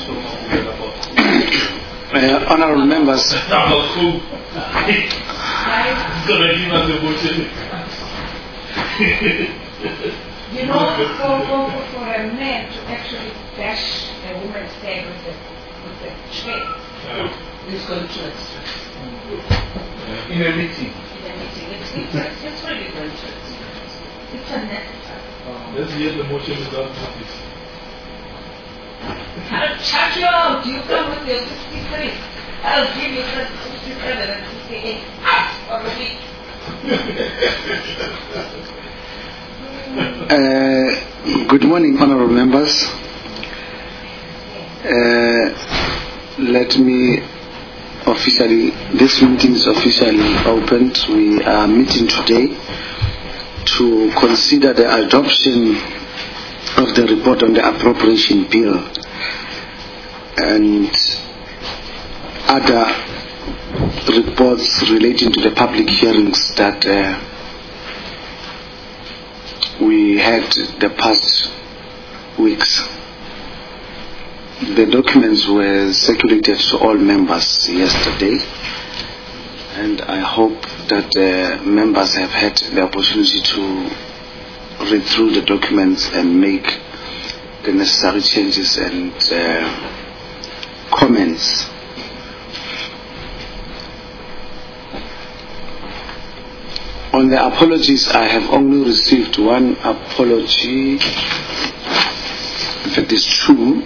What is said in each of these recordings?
Honorable members, you know, for a man to actually bash a woman's head with the chain, This contract. In a meeting. it's really dangerous. It's unnecessary. Let's hear the motion without notice. I'll charge you out. You come with your 63. I'll give you 67 and 68 for a week. good morning, honorable members. Let me officially, this meeting is officially opened. We are meeting today to consider the adoption of the report on the appropriation bill and other reports relating to the public hearings that we had the past weeks. The documents were circulated to all members yesterday, and I hope that members have had the opportunity to read through the documents and make the necessary changes and comments. On the apologies, I have only received one apology. In fact, it's two.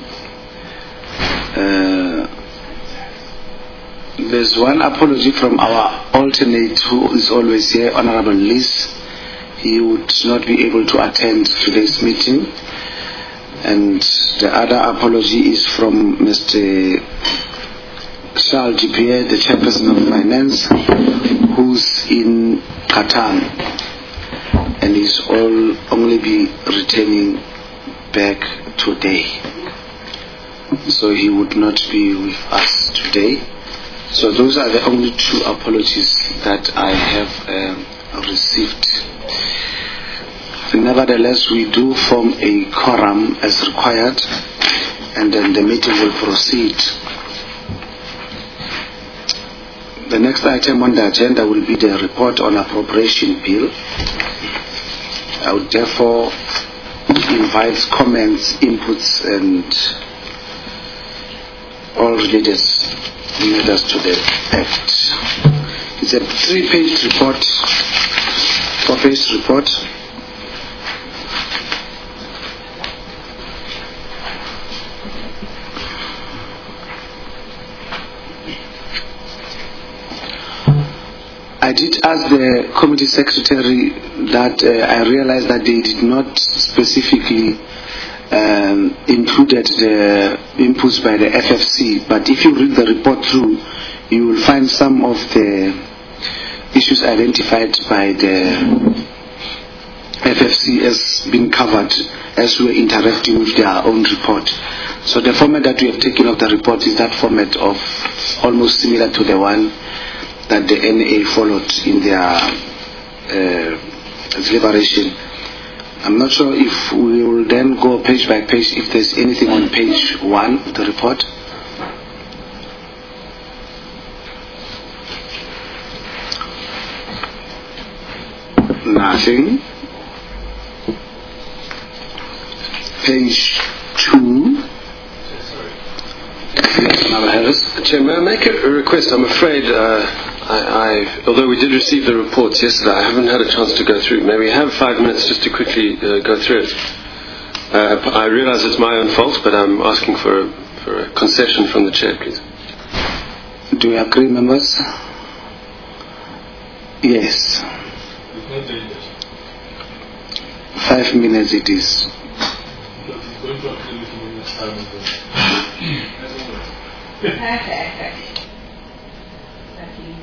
There's one apology from our alternate who is always here, Honorable Liz. He would not be able to attend today's meeting. And the other apology is from Mr. Charles Dupierre, the Chairperson of Finance, who's in Qatar, and he's only be returning back today. So he would not be with us today. So those are the only two apologies that I have received. Nevertheless, we do form a quorum as required, and then the meeting will proceed. The next item on the agenda will be the report on appropriation bill. I would therefore invite comments, inputs, and all related matters to the act. It's a 3-page report, 4-page report. I did ask the committee secretary that I realized that they did not specifically included the inputs by the FFC, but if you read the report through, you will find some of the issues identified by the FFC as being covered as we were interacting with their own report. So the format that we have taken of the report is that format of almost similar to the one that the NA followed in their deliberation. I'm not sure if we will then go page by page if there's anything on page 1 of the report. Nothing. Page 2. Chair, may I make a request? I'm afraid, although we did receive the reports yesterday, I haven't had a chance to go through. May we have 5 minutes just to quickly go through it? I realize it's my own fault, but I'm asking for a concession from the chair, please. Do you agree, members? Yes. 5 minutes it is. Perfect. Thank you.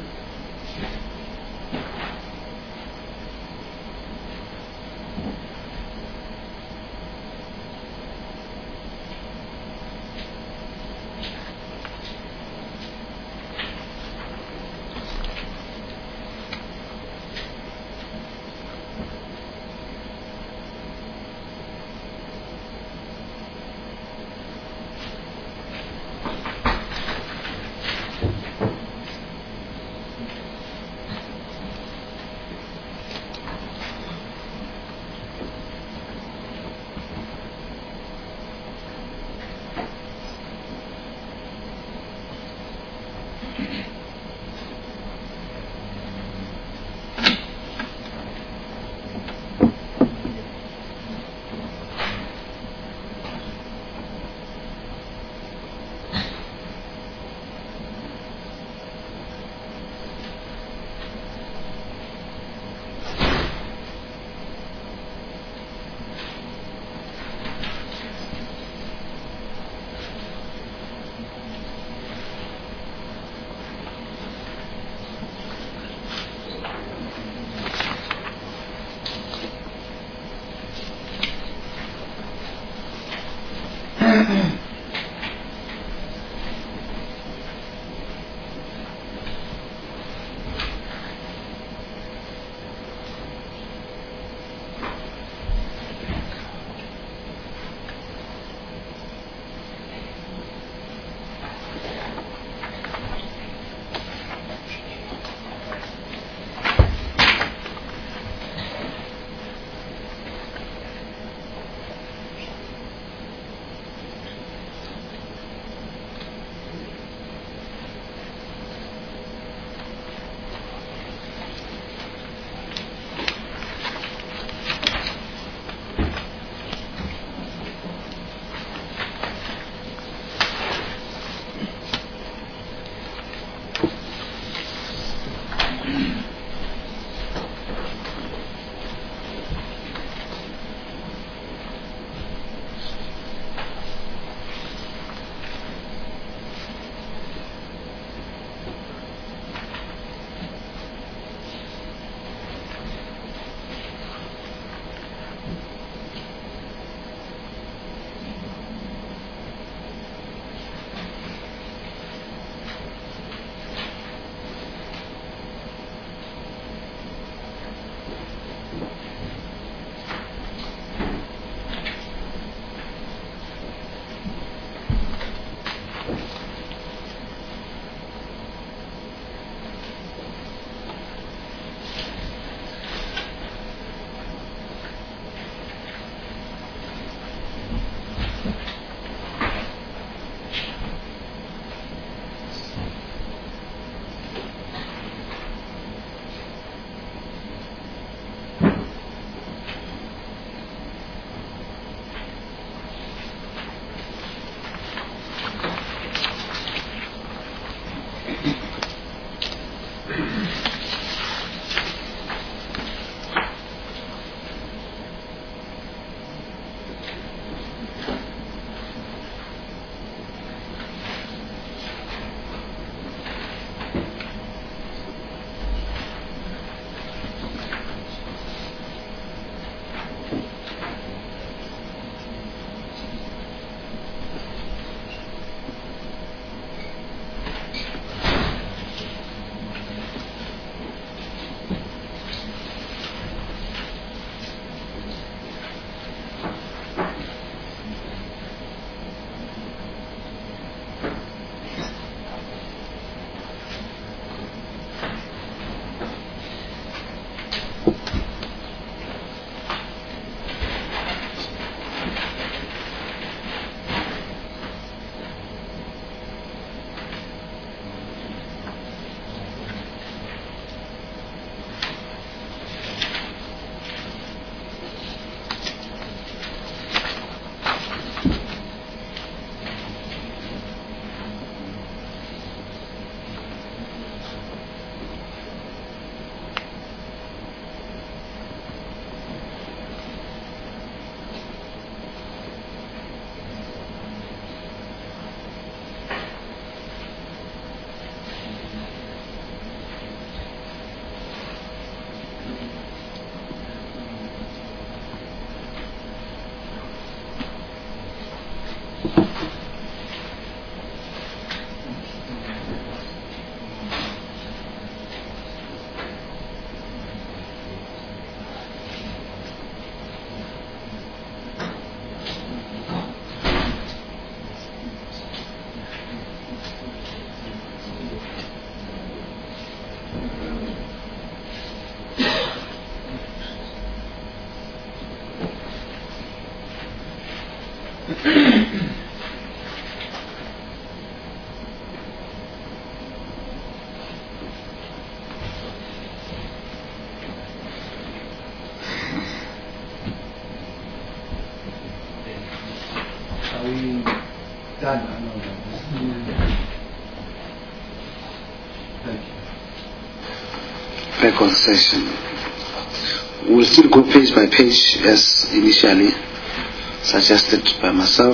Thank you. Back on session. We'll still go page by page as initially suggested by myself.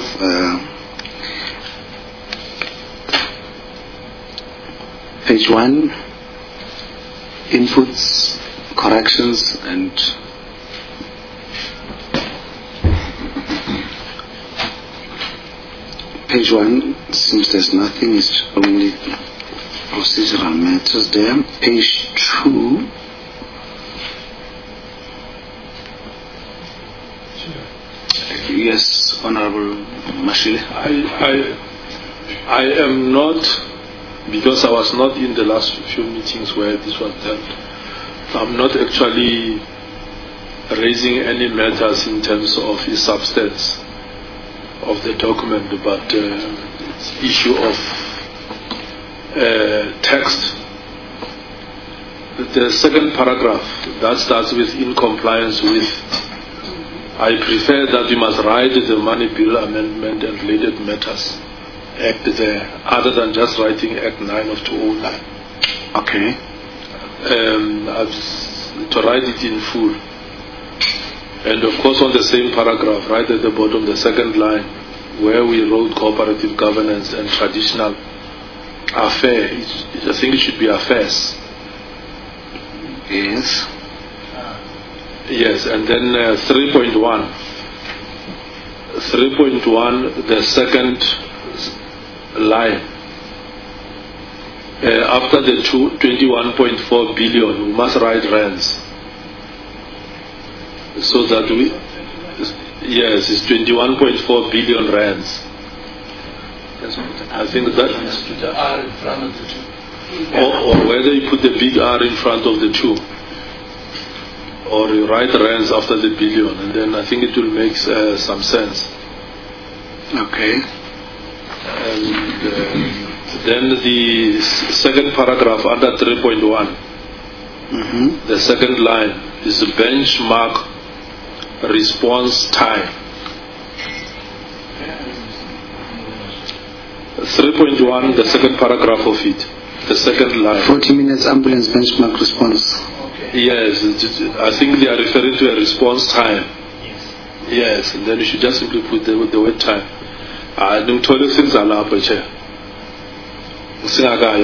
Page 1, inputs, corrections, and page 1 seems there's nothing, it's only procedural matters there. Page 2, yes, Honorable Mashile. I am not, because I was not in the last few meetings where this was dealt, I'm not actually raising any matters in terms of the substance of the document, but it's issue of text. The second paragraph that starts with in compliance with, I prefer that we must write the Money Bill Amendment and related matters Act there, other than just writing Act 9 of 2009. Okay. To write it in full. And of course on the same paragraph, right at the bottom, the second line, where we wrote cooperative governance and traditional affair, I think it should be affairs. Yes. Yes, and then 3.1. 3.1, the second line. After the 21.4 billion, we must write rands. So that we, yes, it's 21.4 billion rands. I think that, Put the R in front of the 2. or whether you put the big R in front of the 2, or you write rands after the billion, and then I think it will make some sense. Okay. And then the second paragraph under 3.1, the second line is the benchmark response time. 3.1, the second paragraph of it, the second line. 40 minutes ambulance benchmark response. Yes, I think they are referring to a response time. Yes, and then you should just simply put the word time. I don't tell you things are up, chair. Is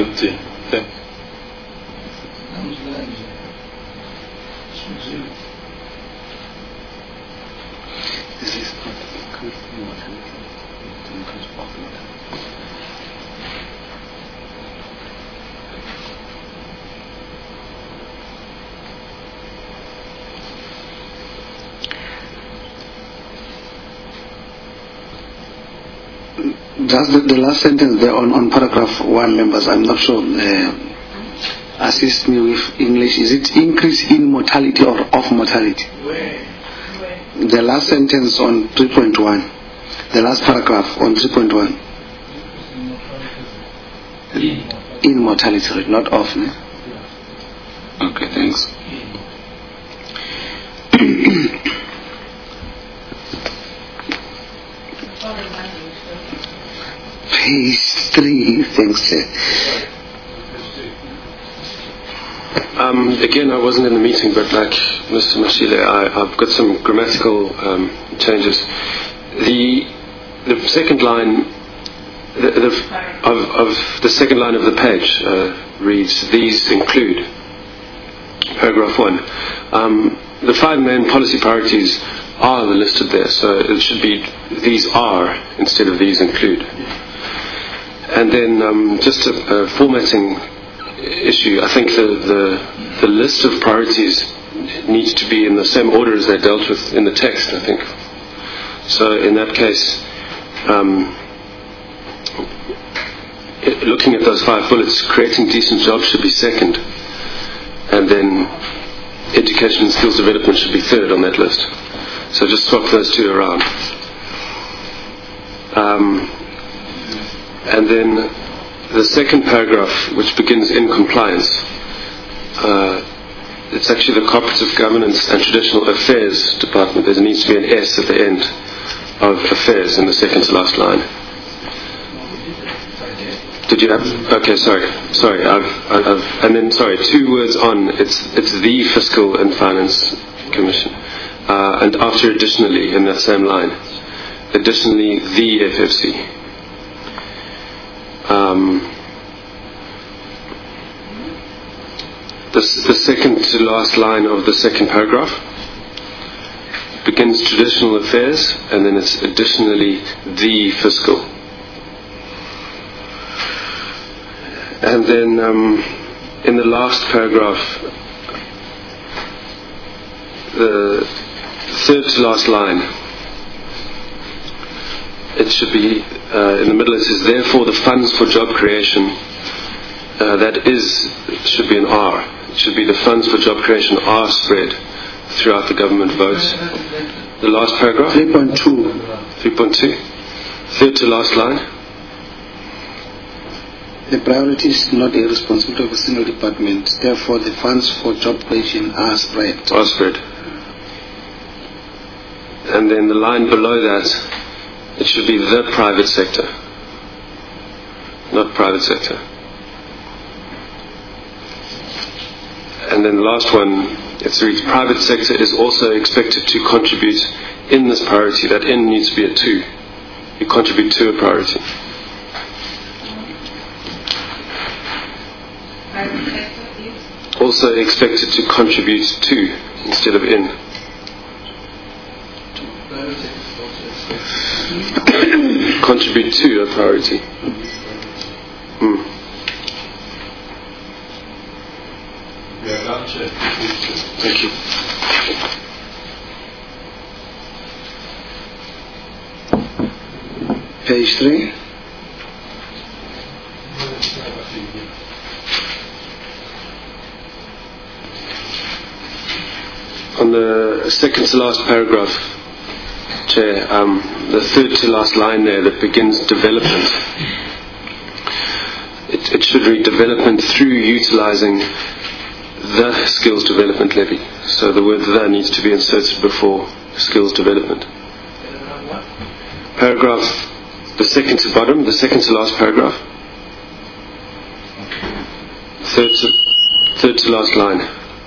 this not good? Just the last sentence there on paragraph 1, members, I'm not sure. Assist me with English. Is it increase in mortality or of mortality? The last sentence on 3.1. The last paragraph on 3.1. In mortality, not of. Ne? Okay, thanks. Page 3, thanks. Again, I wasn't in the meeting, but like Mr. Mashile, I've got some grammatical changes. The second line of the second line of the page reads, "These include." Paragraph 1. The 5 main policy priorities are listed there, so it should be "these are" instead of "these include." And then just a formatting issue. I think the list of priorities needs to be in the same order as they're dealt with in the text, I think. So in that case, looking at those 5 bullets, creating decent jobs should be second, and then education and skills development should be third on that list. So just swap those 2 around. And then the second paragraph, which begins "in compliance," it's actually the Cooperative Governance and Traditional Affairs Department. There needs to be an S at the end of affairs in the second to last line. Did you have? Okay, sorry. And then, sorry, 2 words on, it's the Fiscal and Finance Commission. And after additionally, in that same line, additionally, the FFC. The second to last line of the second paragraph begins traditional affairs, and then it's additionally the fiscal. And then in the last paragraph, the third to last line, it should be in the middle. It says, therefore the funds for job creation, should be an R. It should be the funds for job creation are spread throughout the government votes. The last paragraph? 3.2. 3.2. Third to last line. The priority is not a responsibility of a single department. Therefore, the funds for job creation are spread. Are spread. And then the line below that, it should be the private sector, not private sector. And then the last one, it reads, private sector is also expected to contribute in this priority. That in needs to be a 2. You contribute to a priority. Private sector is? Also expected to contribute to instead of in. Contribute to a priority. Thank you. Page 3. On the second to last paragraph, Chair, the third to last line there that begins development, it should read development through utilising the skills development levy. So the word the needs to be inserted before skills development. Paragraph, the second to bottom, the second to last paragraph. Third to last line.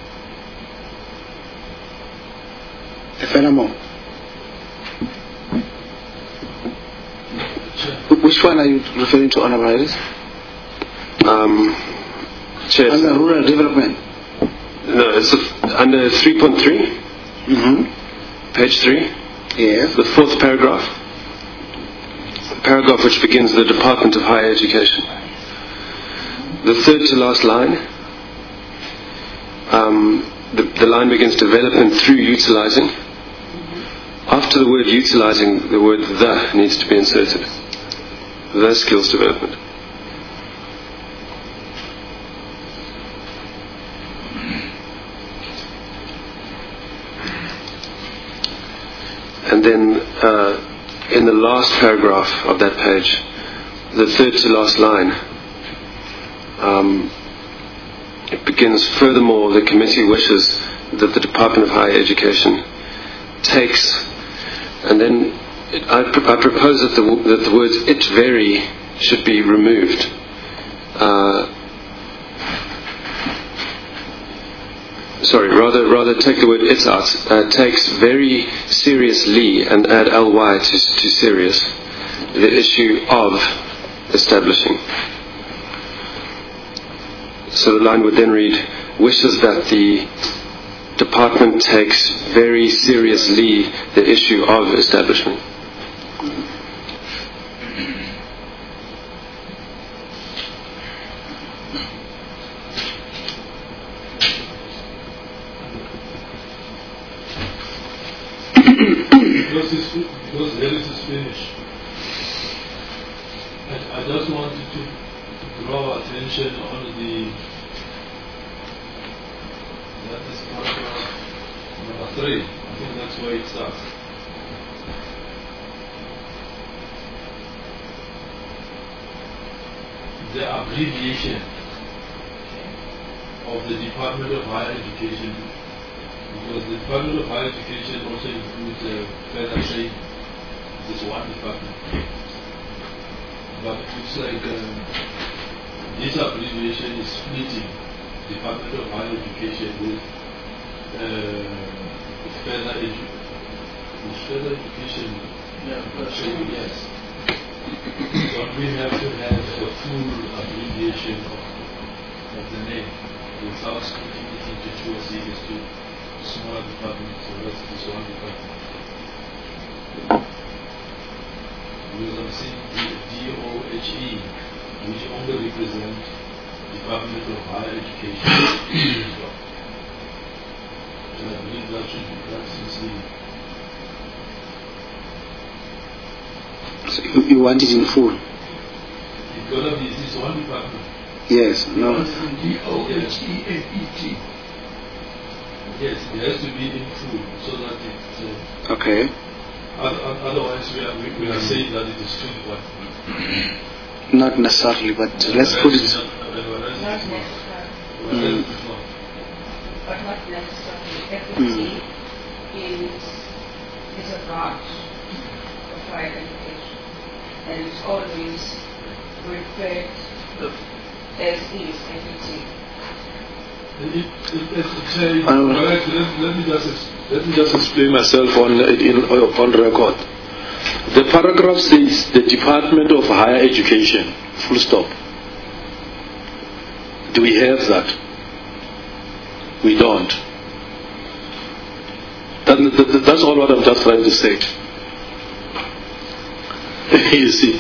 Which one are you referring to, Honourable Harris? Chair. Under rural development. No, it's under 3.3. Page 3. Yes. The fourth paragraph. The paragraph which begins the Department of Higher Education. The third to last line. The line begins development through utilising. After the word utilising, the word the needs to be inserted. The skills development. And then in the last paragraph of that page, the third to last line, it begins, furthermore, the committee wishes that the Department of Higher Education takes, and then I propose that the words "it vary" should be removed. Rather take the word "it" out. Takes very seriously and add ly to serious the issue of establishing. So the line would then read, wishes that the department takes very seriously the issue of establishment. Because Harris is finished, I just wanted to draw attention on that is paragraph number 3. I think that's where it starts. The abbreviation of the Department of Higher Education, because the Department of Higher Education also includes further trade. This one department. but it's like this abbreviation is splitting Department of Higher Education with further education. Yeah, that's Yes. But we have to have a full abbreviation of the name without splitting it into two or three smaller departments. So that's this one department. Because I'm seeing DOHE, which only represent Department of Higher Education. And I believe that should be practiced. So you want it in full? It's going to be this one department. Yes, no. DOHEFET. Yes, it has to be in full so that it's. Okay. Otherwise, we are saying that it is two departments. Not necessarily, but let's put it. Not necessarily. But not necessarily. FET is a branch of higher education. And it's always referred as is FET. Let me just explain myself on record. The paragraph says the Department of Higher Education, full stop. Do we have that? We don't. That's all what I'm just trying to say. You see.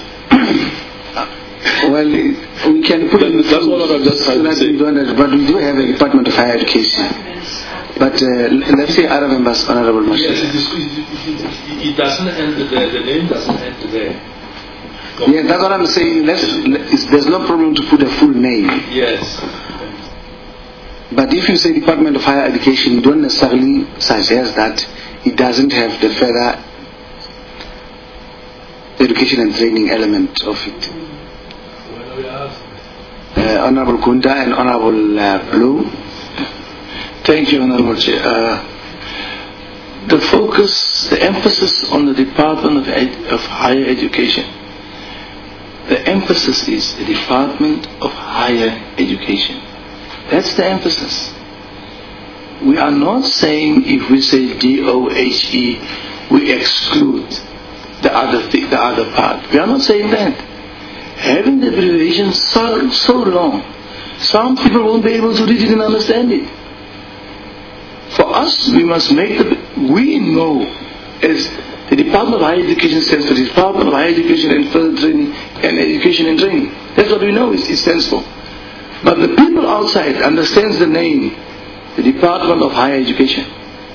Well, we can put it. That's what I'm just trying to say. But we do have a Department of Higher Education. But let's say other members, Honorable Marshal. Yes, it doesn't end there. The name doesn't end there. Yeah, that's what I'm saying. There's no problem to put a full name. Yes. But if you say Department of Higher Education, you don't necessarily suggest that it doesn't have the further education and training element of it. Honorable Kunda and Honorable Blue. Thank you, Honorable Chair. The focus, the emphasis on the Department of Higher Education. The emphasis is the Department of Higher Education. That's the emphasis. We are not saying if we say DOHE, we exclude the other part. We are not saying that. Having the abbreviation so long, some people won't be able to read it and understand it. For us, we must make we know as the Department of Higher Education stands for the Department of Higher Education and Further Training and Education and Training. That's what we know it stands for. But the people outside understands the name, the Department of Higher Education.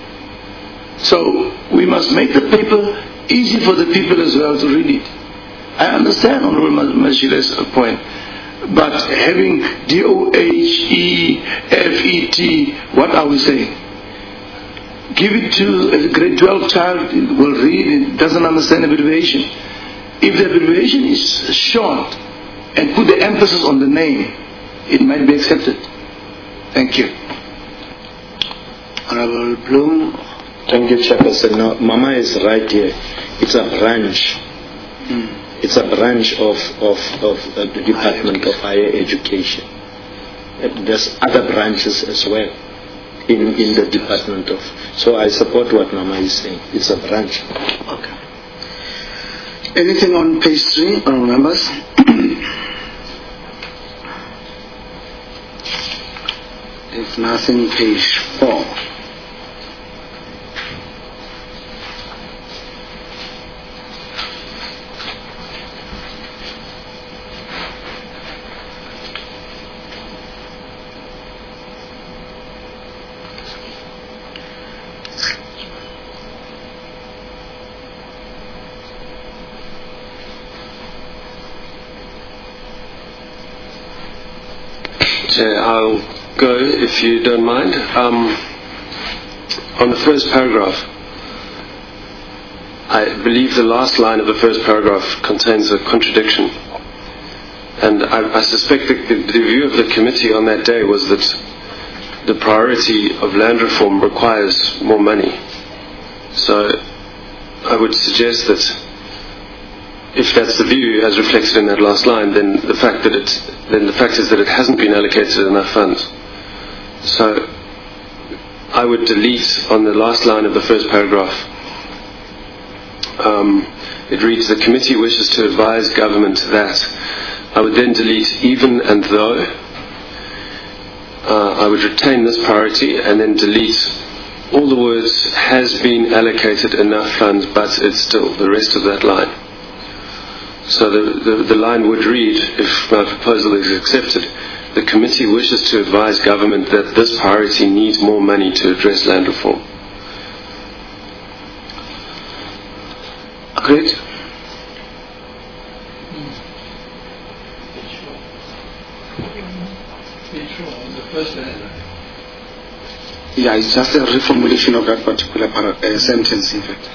So we must make the paper easy for the people as well to read it. I understand Honorable Mashila's point, but having DOHEFET, what are we saying? Give it to a grade 12 child, it will read, it doesn't understand abbreviation. If the abbreviation is short and put the emphasis on the name, it might be accepted. Thank you. Honorable Bloom. Thank you, Chairperson. No, Mama is right here. It's a branch. It's a branch of the Department of Higher Education. There's other branches as well in the Department of. So I support what Mama is saying. It's a branch. Okay. Anything on page 3, honorable members? If nothing, page 4. I'll go if you don't mind. On the first paragraph, I believe the last line of the first paragraph contains a contradiction. And I suspect the view of the committee on that day was that the priority of land reform requires more money. So I would suggest that if that's the view as reflected in that last line, then the fact is that it hasn't been allocated enough funds. So I would delete on the last line of the first paragraph. It reads, the committee wishes to advise government that. I would then delete even and though. I would retain this priority and then delete all the words has been allocated enough funds, but it's still, the rest of that line. So the line would read, if my proposal is accepted, the committee wishes to advise government that this priority needs more money to address land reform. Agreed? Yeah, it's just a reformulation of that particular sentence, in fact.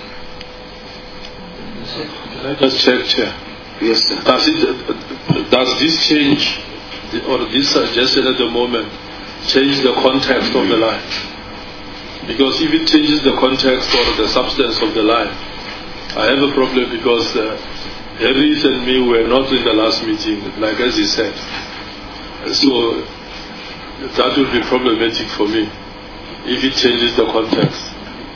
Can I just check, Chair? Yes, sir. Does this change, or this suggestion at the moment, change the context of the line? Because if it changes the context or the substance of the line, I have a problem because Harris and me were not in the last meeting, like as he said. So that would be problematic for me if it changes the context.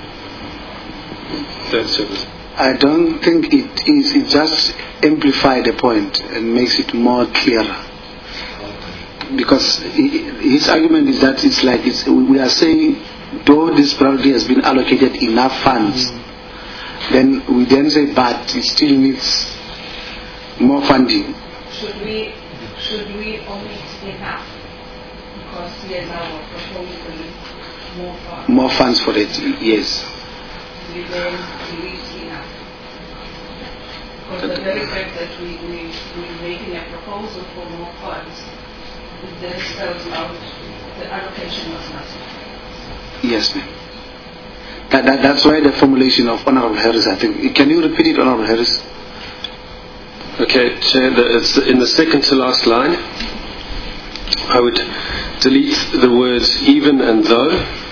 Thanks, Chairman. I don't think it is. It just amplifies the point and makes it more clearer. Because his argument is that it's like we are saying, though this priority has been allocated enough funds, then we then say, but it still needs more funding. Should we omit enough? Because we are now proposing more funds. More funds for it, yes. We don't release enough. Because the very fact that we're making a proposal for more funds, it then spells out the allocation was not sufficient. Yes, ma'am. That's why the formulation of Honorable Harris, I think. Can you repeat it, Honorable Harris? Okay, Chair, it's in the second to last line. I would delete the words even and though,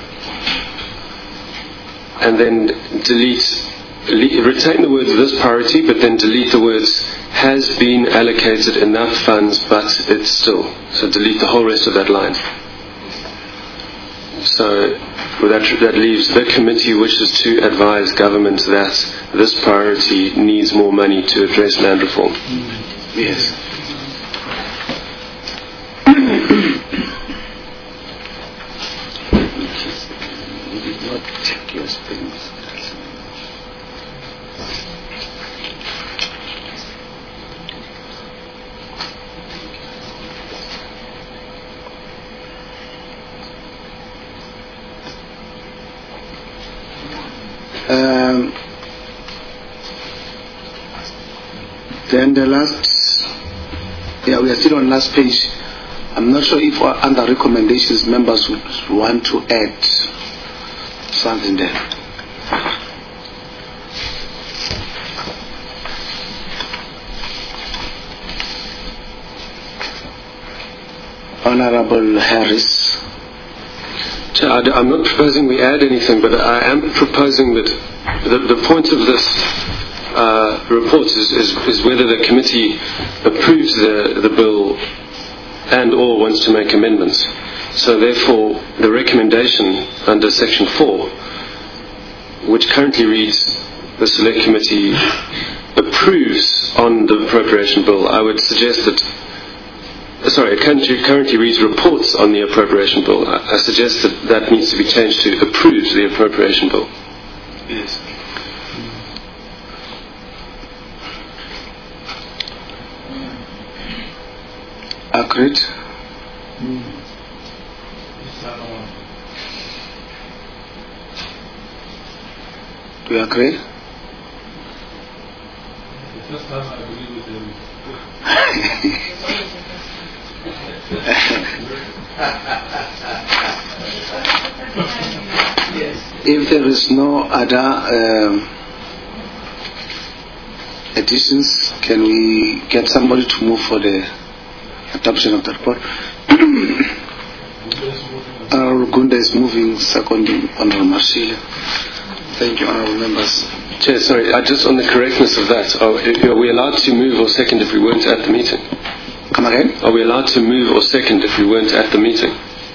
and then retain the words this priority, but then delete the words has been allocated enough funds, but it's still. So delete the whole rest of that line. So that leaves the committee wishes to advise government that this priority needs more money to address land reform. Yes. You did not check your spellings. Then the last, we are still on last page. I'm not sure if under recommendations members would want to add something there. Honorable Harris. I'm not proposing we add anything, but I am proposing that the point of this report is whether the committee approves the bill and or wants to make amendments. So therefore, the recommendation under section 4, which currently reads the select committee approves on the appropriation bill, I would suggest that it currently reads reports on the appropriation bill. I suggest that needs to be changed to approves the appropriation bill. Yes. Agreed. Do you agree? The first time I agree with him. If there is no other additions, can we get somebody to move for the adoption of the report? Honorable Gunda is moving, seconding Honorable Marshall. Thank you, honourable members. Chair, sorry, just on the correctness of that, are we allowed to move or second if we weren't at the meeting? Come again? Are we allowed to move or second if we weren't at the meeting?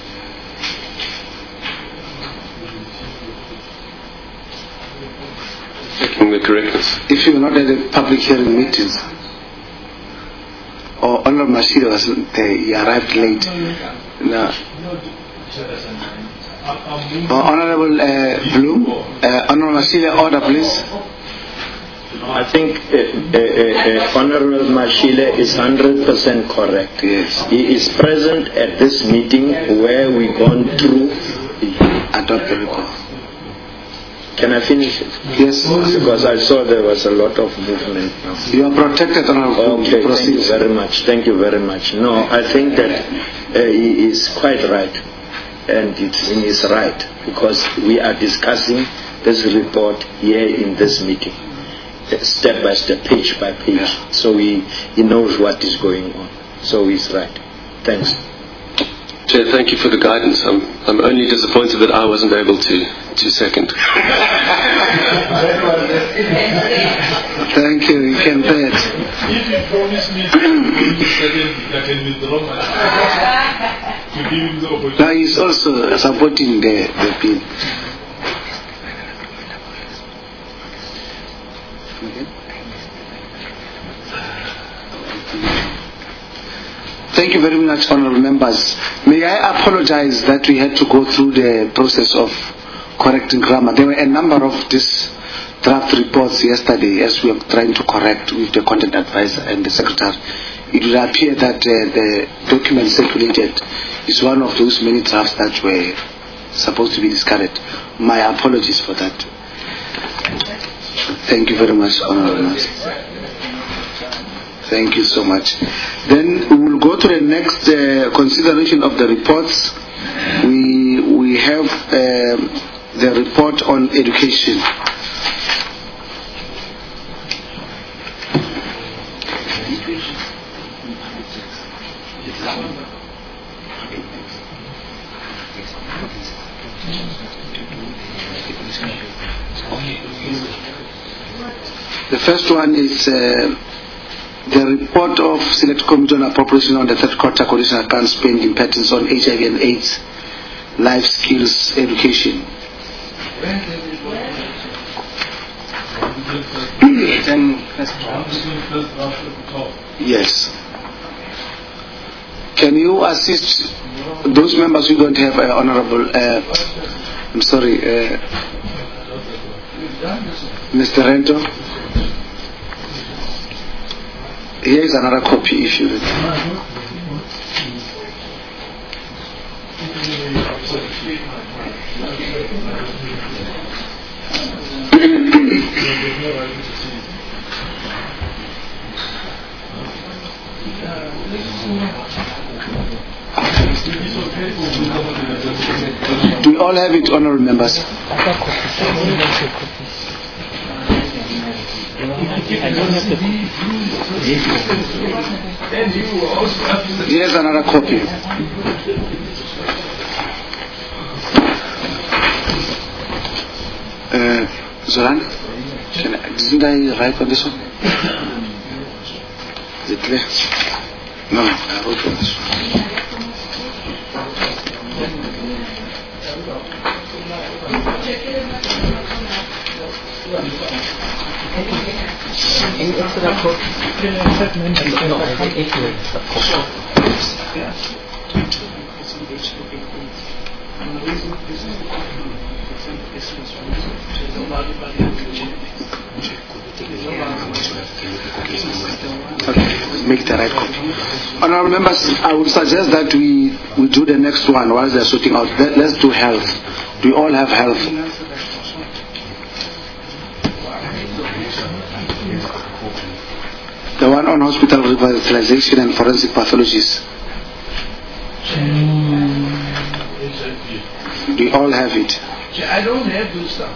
Checking the correctness. If you were not at the public hearing meetings, or Honourable Mashida wasn't there, he arrived late. No. Honourable Bloom, Honourable Mashida, order please. I think Honorable Mashile is 100% correct. Yes. He is present at this meeting where we've gone through. Adopt the report. Can I finish it? Yes. Because I saw there was a lot of movement now. You are protected, Honourable. Okay, thank you very much. Thank you very much. No, I think that he is quite right, and it's in his right, because we are discussing this report here in this meeting, step by step, page by page. So he knows what is going on. So he's right. Thanks. Chair, thank you for the guidance. I'm only disappointed that I wasn't able to second. Thank you. You can pay it. If you promise me to second, I can withdraw my to give him the opportunity. Now he's also supporting the bill. Thank you very much, honourable members. May I apologize that we had to go through the process of correcting grammar. There were a number of these draft reports yesterday as we were trying to correct with the content advisor and the secretary. It would appear that the document circulated is one of those many drafts that were supposed to be discarded. My apologies for that. Thank you very much, honourable members. Thank you so much. Then we will go to the next consideration of the reports. We have the report on education. The first one is the report of Select Committee on Appropriation on the third quarter conditional account spending patterns on HIV and AIDS, life skills education. Yes. Can you assist those members who don't have honorable? I'm sorry, Mr. Rento. Here is another copy if you read. Do we all have it, honorable members? I don't have the copy. Here's another copy. Zoran, didn't I write on this one? Is it clear? No, I wrote on this one. Any extra copy? No, I have 8 minutes. Okay, make the right copy. Honorable members, I would suggest that we do the next one while they're sorting out. Let's do health. Do we all have health? The one on hospital revitalization and forensic pathologies. Do you all have it? I don't have those stuff.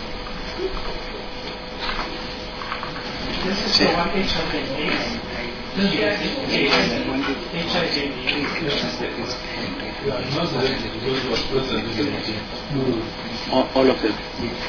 This is the one page of the All of them.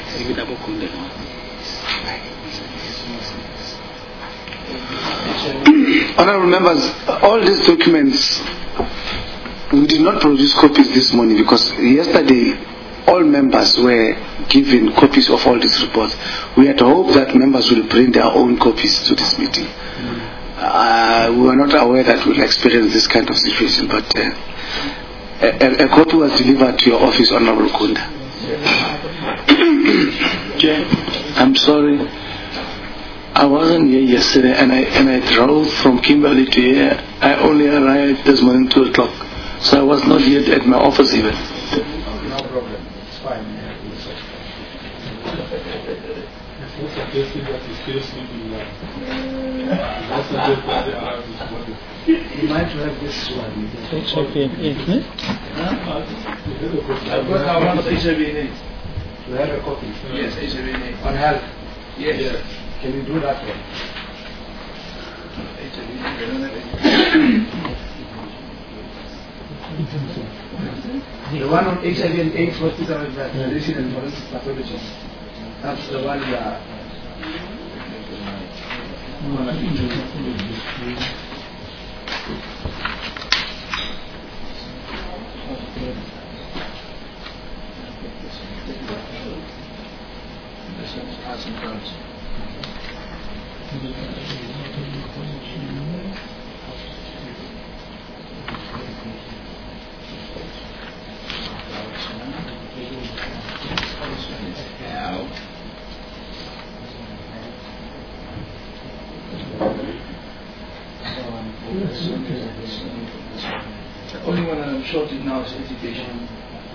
Honorable members, all these documents, we did not produce copies this morning because yesterday all members were given copies of all these reports. We had hoped that members will bring their own copies to this meeting. We were not aware that we'll experience this kind of situation, but a copy was delivered to your office, Honorable Kunda. Jay, I'm sorry. I wasn't here yesterday, and I drove from Kimberley to here. I only arrived this morning 2 o'clock, so I was not yet at my office even. No problem. It's fine. It's suggesting that he's still sleeping now. That's suggesting You might have this one. I've got our one of HIV/AIDS. You have a copy? Yes, HIV/AIDS. On health? Yes. Can you do that one? The one on HIV and AIDS hospital medicine and forensic pathology. That's the one you are. The only one I'm shorted now is education.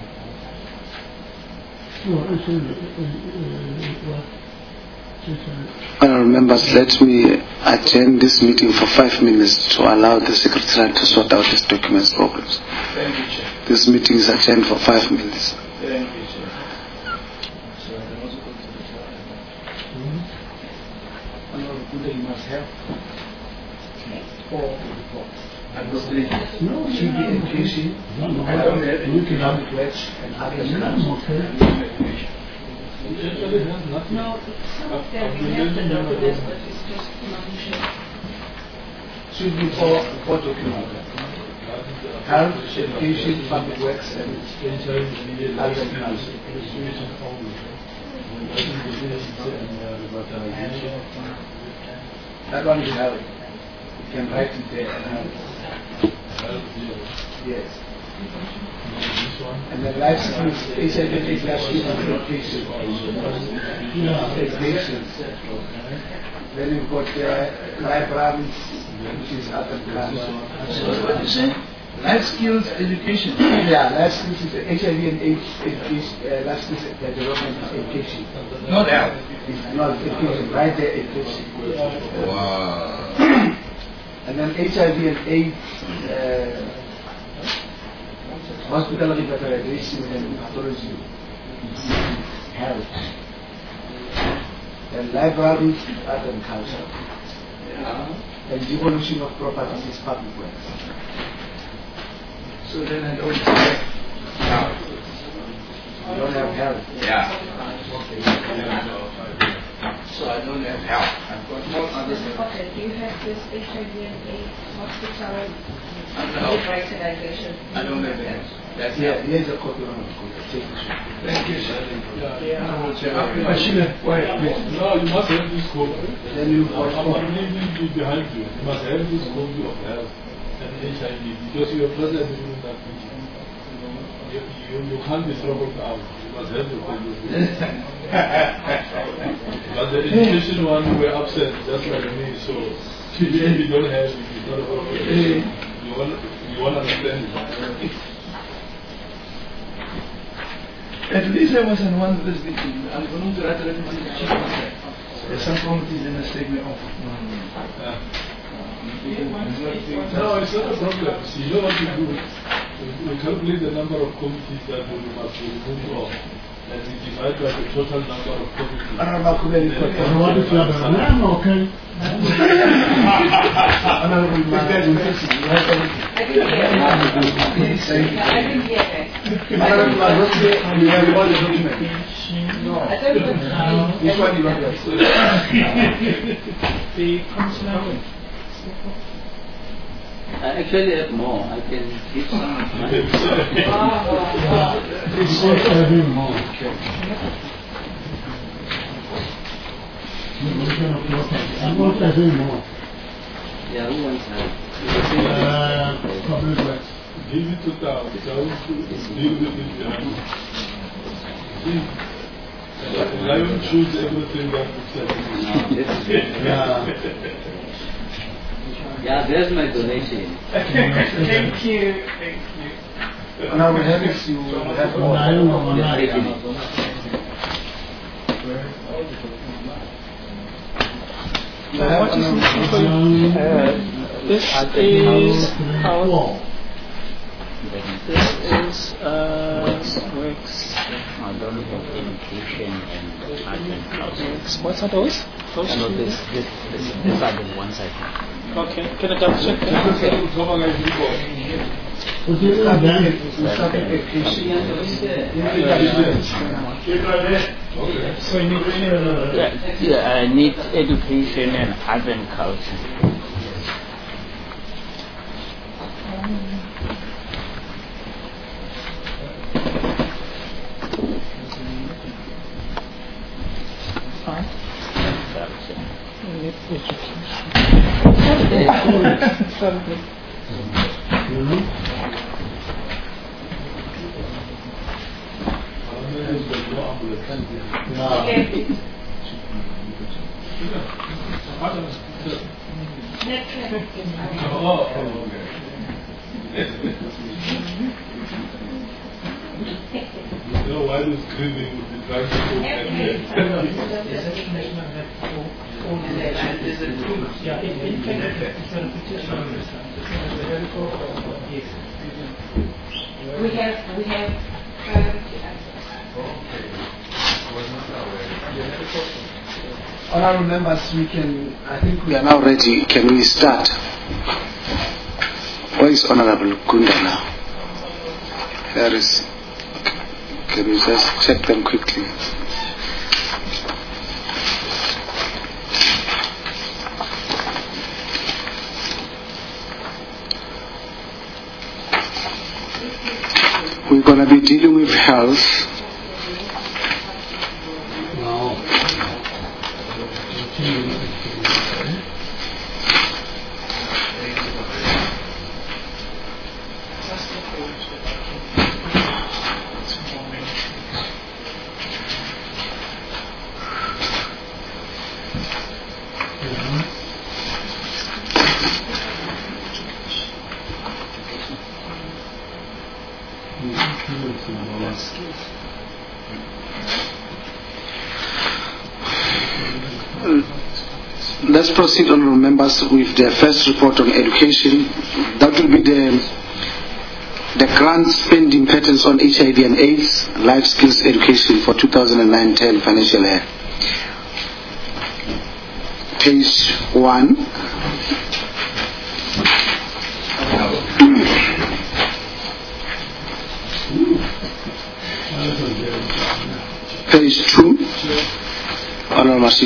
Honourable members, let me adjourn this meeting for 5 minutes to allow the Secretariat to sort out these documents problems. Thank you, Chair. This meeting is adjourned for 5 minutes. Thank you, Chair. Honourable Kunda, you must have 4 reports. And those 3 should be education. I don't have any economic rights and other education. No, some of them we have the documents, but it's just not sure. Should be 4 documents. Health, education, public works, and other council. That one you have it. You can write it there and have it. Yes. And the life skills, HIV/AIDS life skills education. Then you've got libraries, which is other classes. What do you say? Life skills education. Yeah, life skills is HIV and AIDS education. Life skills development is education. Not health. It's not education, right there education. Wow. And then HIV and AIDS, hospital revitalization and pathology, health, and libraries, art and culture, and devolution of properties is public works. So then I don't have health. You don't have health. Yeah. So I don't have health. I've got more other things. Okay, do you have this HIV and AIDS hospital No. revitalization? I don't have that. That's Yeah, here's a copy of the take this one. Thank you, sir. No, you must have this copy. Then you I'm got leaving it behind you. You must have this copy of health and HIV because you are present during that meeting. You can't be troubled out. You must have the copy. But the education one, we were absent, just like me, so if you don't have it, it's not a problem. You won't understand it. At least I was in one of this meeting. I'm going to write a letter to the chief. There's some committees in the statement of. No, it's not a problem. See, you know what you do? We calculate the number of committees that we must remove off. And we divide by the total number of committees. Honorable Kubeli, What is that? Honorable Honorable Madam, I didn't hear that. Honorable Madam, you have all the documents. I thought it was This one you have. The councillor. I actually have more. I can give some of mine. It's not having more. I'm not having more. Yeah, who wants that? Public works. Give it to town. Deal with it. I don't choose everything that you say. Yeah, there's my donation. Thank you. Thank you. Honorable Harris, you have more. What is this for you? This is how. This is works. Education and art and culture. What are those? Those No, two? these are the ones I have. Okay, can I double check that? So you need Yeah, I need education and art and culture. Why is screaming with the transport? We have Honorable members, I think We are now ready. Can we start? Where is Honorable Kunda now? Harris. Can we just check them quickly? We're going to be dealing with health. Let's proceed, honorable members, with the first report on education. That will be the grant spending patterns on HIV and AIDS, life skills education for 2009-10 financial year. Page 1. Page 2. Honorable Masi.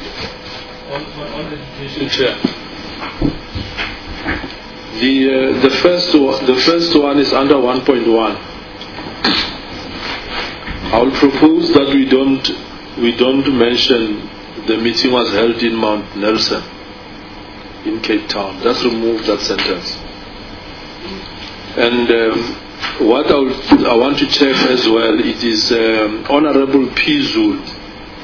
On education, Chair. The first one is under 1.1. I will propose that we don't mention the meeting was held in Mount Nelson in Cape Town. Just remove that sentence. And what I want to check as well, it is Honorable Pizul.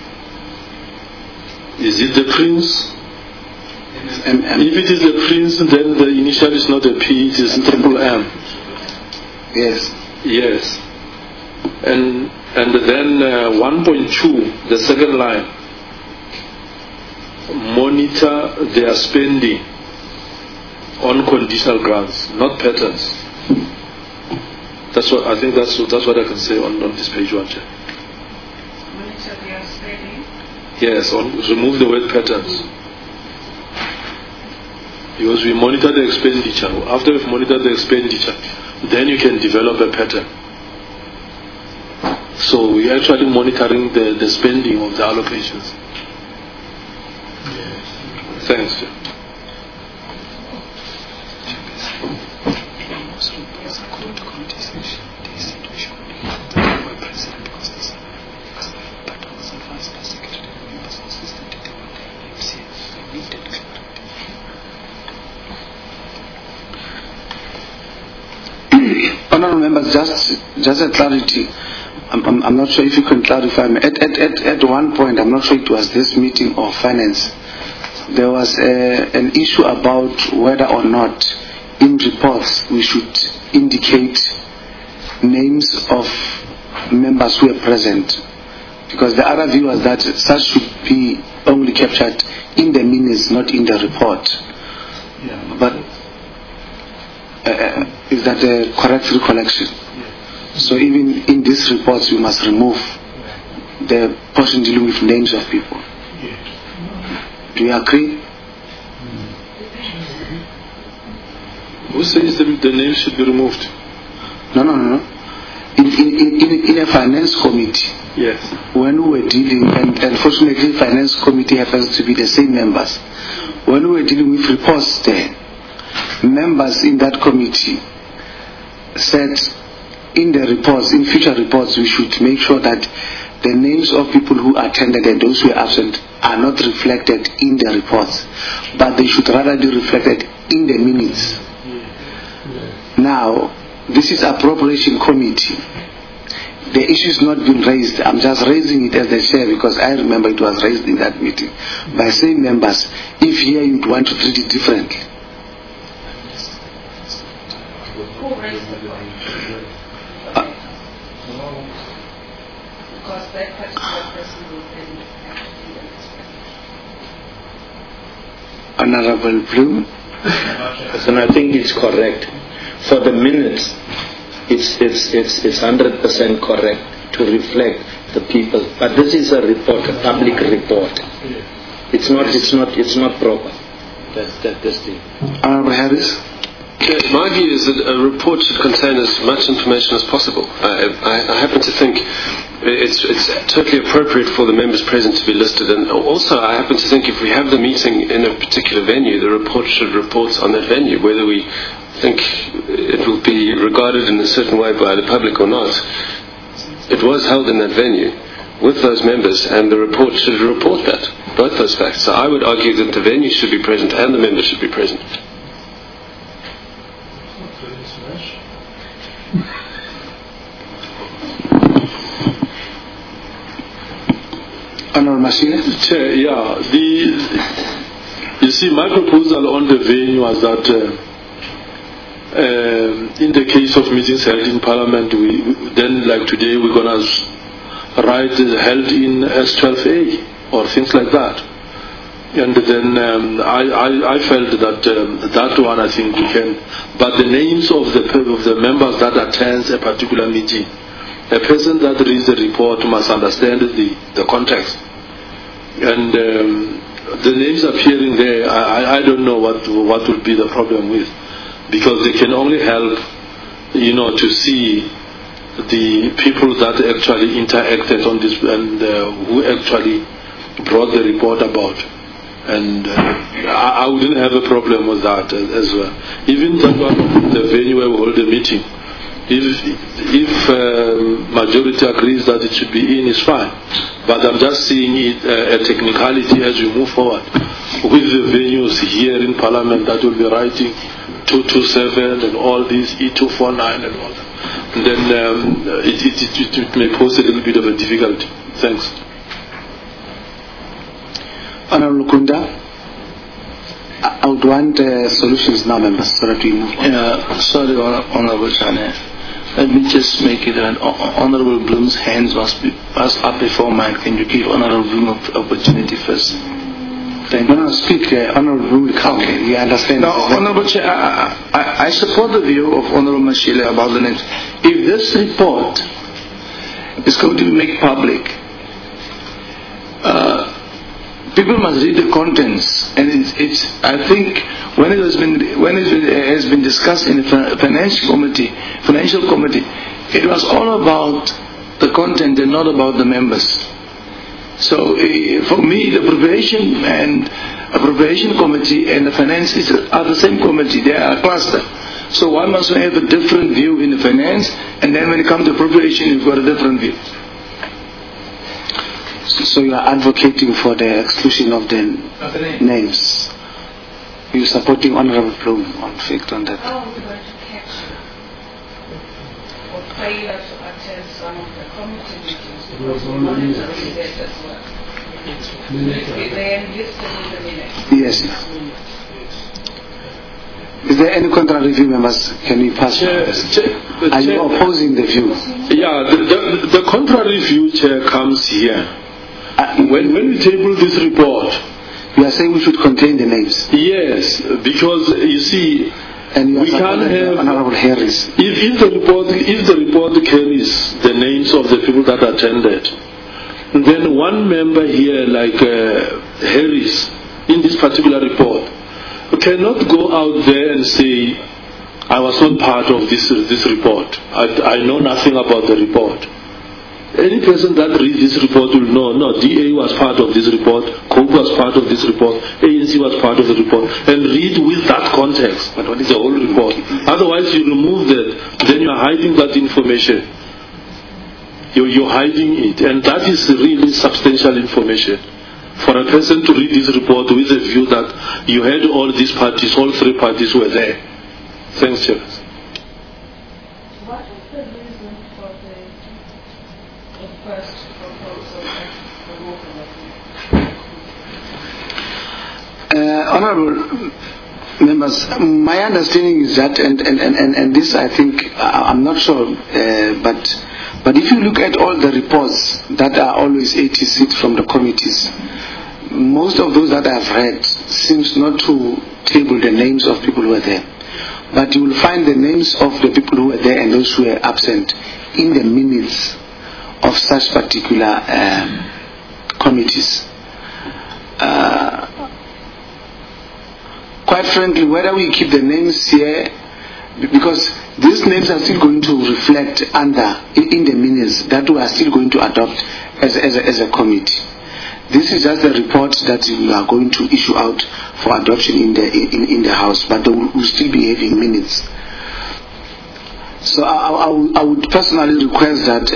Is it the Prince? If it is the Prince, then the initial is not a P, it is triple M. Yes. Yes. And then 1.2, the second line. Monitor their spending on conditional grants, not patterns. That's what I think. That's what I can say on this page 1. monitor their spending. Yes. Remove the word patterns. Because we monitor the expenditure. After we've monitored the expenditure, then you can develop a pattern. So we're actually monitoring the spending of the allocations. Thanks. Honourable members, just a clarity. I'm not sure if you can clarify me. At one point, I'm not sure it was this meeting or finance, there was an issue about whether or not in reports we should indicate names of members who are present. Because the other view was that such should be only captured in the minutes, not in the report. Yeah. But is that a correct recollection? Yeah. So even in these reports, we must remove the portion dealing with names of people. Yeah. Do you agree? Who says the names should be removed? No. In a finance committee, Yes. when we were dealing, and unfortunately finance committee happens to be the same members, when we were dealing with reports there, members in that committee said in the reports, in future reports, we should make sure that the names of people who attended and those who were absent are not reflected in the reports, but they should rather be reflected in the minutes. Now, this is appropriation committee. The issue is not been raised. I'm just raising it as the chair because I remember it was raised in that meeting by same members. If here you'd want to treat it differently. Who raised the point? Because that particular person will then have to be the Honorable Bloom. So I think it's correct. For the minutes, it's 100% correct to reflect the people. But this is a report, a public report. It's not proper. That's the. Honorable Harris. My view is that a report should contain as much information as possible. I happen to think it's totally appropriate for the members present to be listed, and also I happen to think if we have the meeting in a particular venue, the report should report on that venue, whether we think it will be regarded in a certain way by the public or not. It was held in that venue with those members, and the report should report that, both those facts. So I would argue that the venue should be present and the members should be present. Honorable Mashile. Chair, yeah. You see, my proposal on the venue was that in the case of meetings held in Parliament, then like today we're going to write held in S12A or things like that. And then I felt that that one I think we can, but the names of the members that attends a particular meeting, a person that reads the report must understand the context. And the names appearing there, I don't know what would be the problem with, because they can only help, to see the people that actually interacted on this and who actually brought the report about. And I wouldn't have a problem with that as well. Even that one, the venue where we hold the meeting, if majority agrees that it should be in, it's fine. But I'm just seeing it a technicality as we move forward. With the venues here in Parliament that will be writing 227 and all these E249 and all that. And then it may pose a little bit of a difficulty. Thanks. Honorable Kunda, I would want solutions now, members, so that we move on. Sorry, Honorable Chane. Let me just make it an Honorable Bloom's hands must up before mine. Can you give Honorable Bloom an opportunity first? Thank you. No, speak. Honorable Bloom will come. Okay, we understand. Now, Honorable Chair, I support the view of Honorable Mashile about the names. If this report is going to be made public, people must read the contents, and I think when it has been discussed in the financial committee, it was all about the content and not about the members. So for me, the appropriation committee and the finances are the same committee. They are a cluster. So one must have a different view in the finance, and then when it comes to appropriation, you've got a different view. So you are advocating for the exclusion of the names. You're supporting Honorable Bloom on fact on that. How are we going to catch or failure to attend some of the committee meetings because we're monitoring that as well? They are listed in the minutes. Yes. Is there any contrary view, members? Can we pass? Are you opposing the view? Yeah, the contrary view, Chair, comes here. When we table this report, you are saying we should contain the names. Yes, because you see, and we can't have Honorable Harris. If the report carries the names of the people that attended, then one member here, like Harris, in this particular report, cannot go out there and say, I was not part of this report. I know nothing about the report. Any person that reads this report will know, no, DA was part of this report, COPE was part of this report, ANC was part of the report, and read with that context, but what is the whole report. Otherwise you remove that, then you are hiding that information. You're hiding it, and that is really substantial information. For a person to read this report with a view that you had all these parties, all three parties were there. Thanks, Chair. What is the reason for the first proposal as removal? Honorable members, my understanding is that, and this I think, I'm not sure, but if you look at all the reports that are always 86 from the committees, most of those that I've read seems not to table the names of people who were there. But you will find the names of the people who were there and those who were absent in the minutes of such particular committees. Quite frankly, whether we keep the names here, because these names are still going to reflect in the minutes that we are still going to adopt as a committee. This is just a report that we are going to issue out for adoption in the House, but they will still be having minutes. So I would personally request that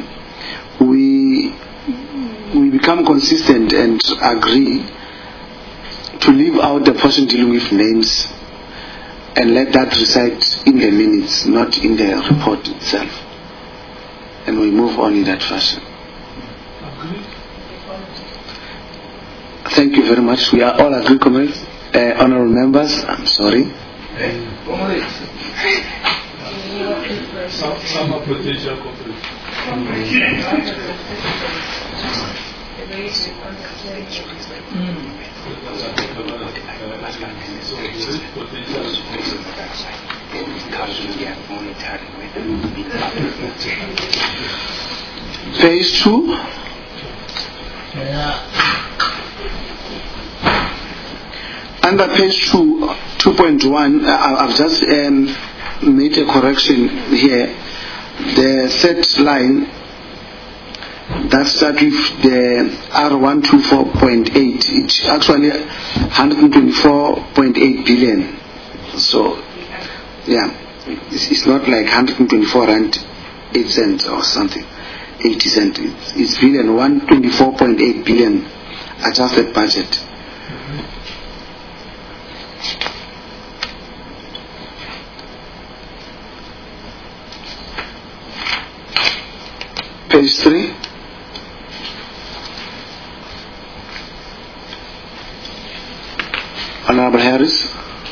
we become consistent and agree to leave out the portion dealing with names and let that reside in the minutes, not in the report itself. And we move on in that fashion. Thank you very much. We are all agreed, comrades. Honorable members, I'm sorry. Some are potential conflicts. Phase 2. Under page 2.1, I've just made a correction here. The third line, that starts with the R124.8, it's actually 124.8 billion. So, yeah, it's not like 124 rand 8 cents or something, 80 cents. It's billion, 124.8 billion adjusted budget. Page 3. Honorable Harris.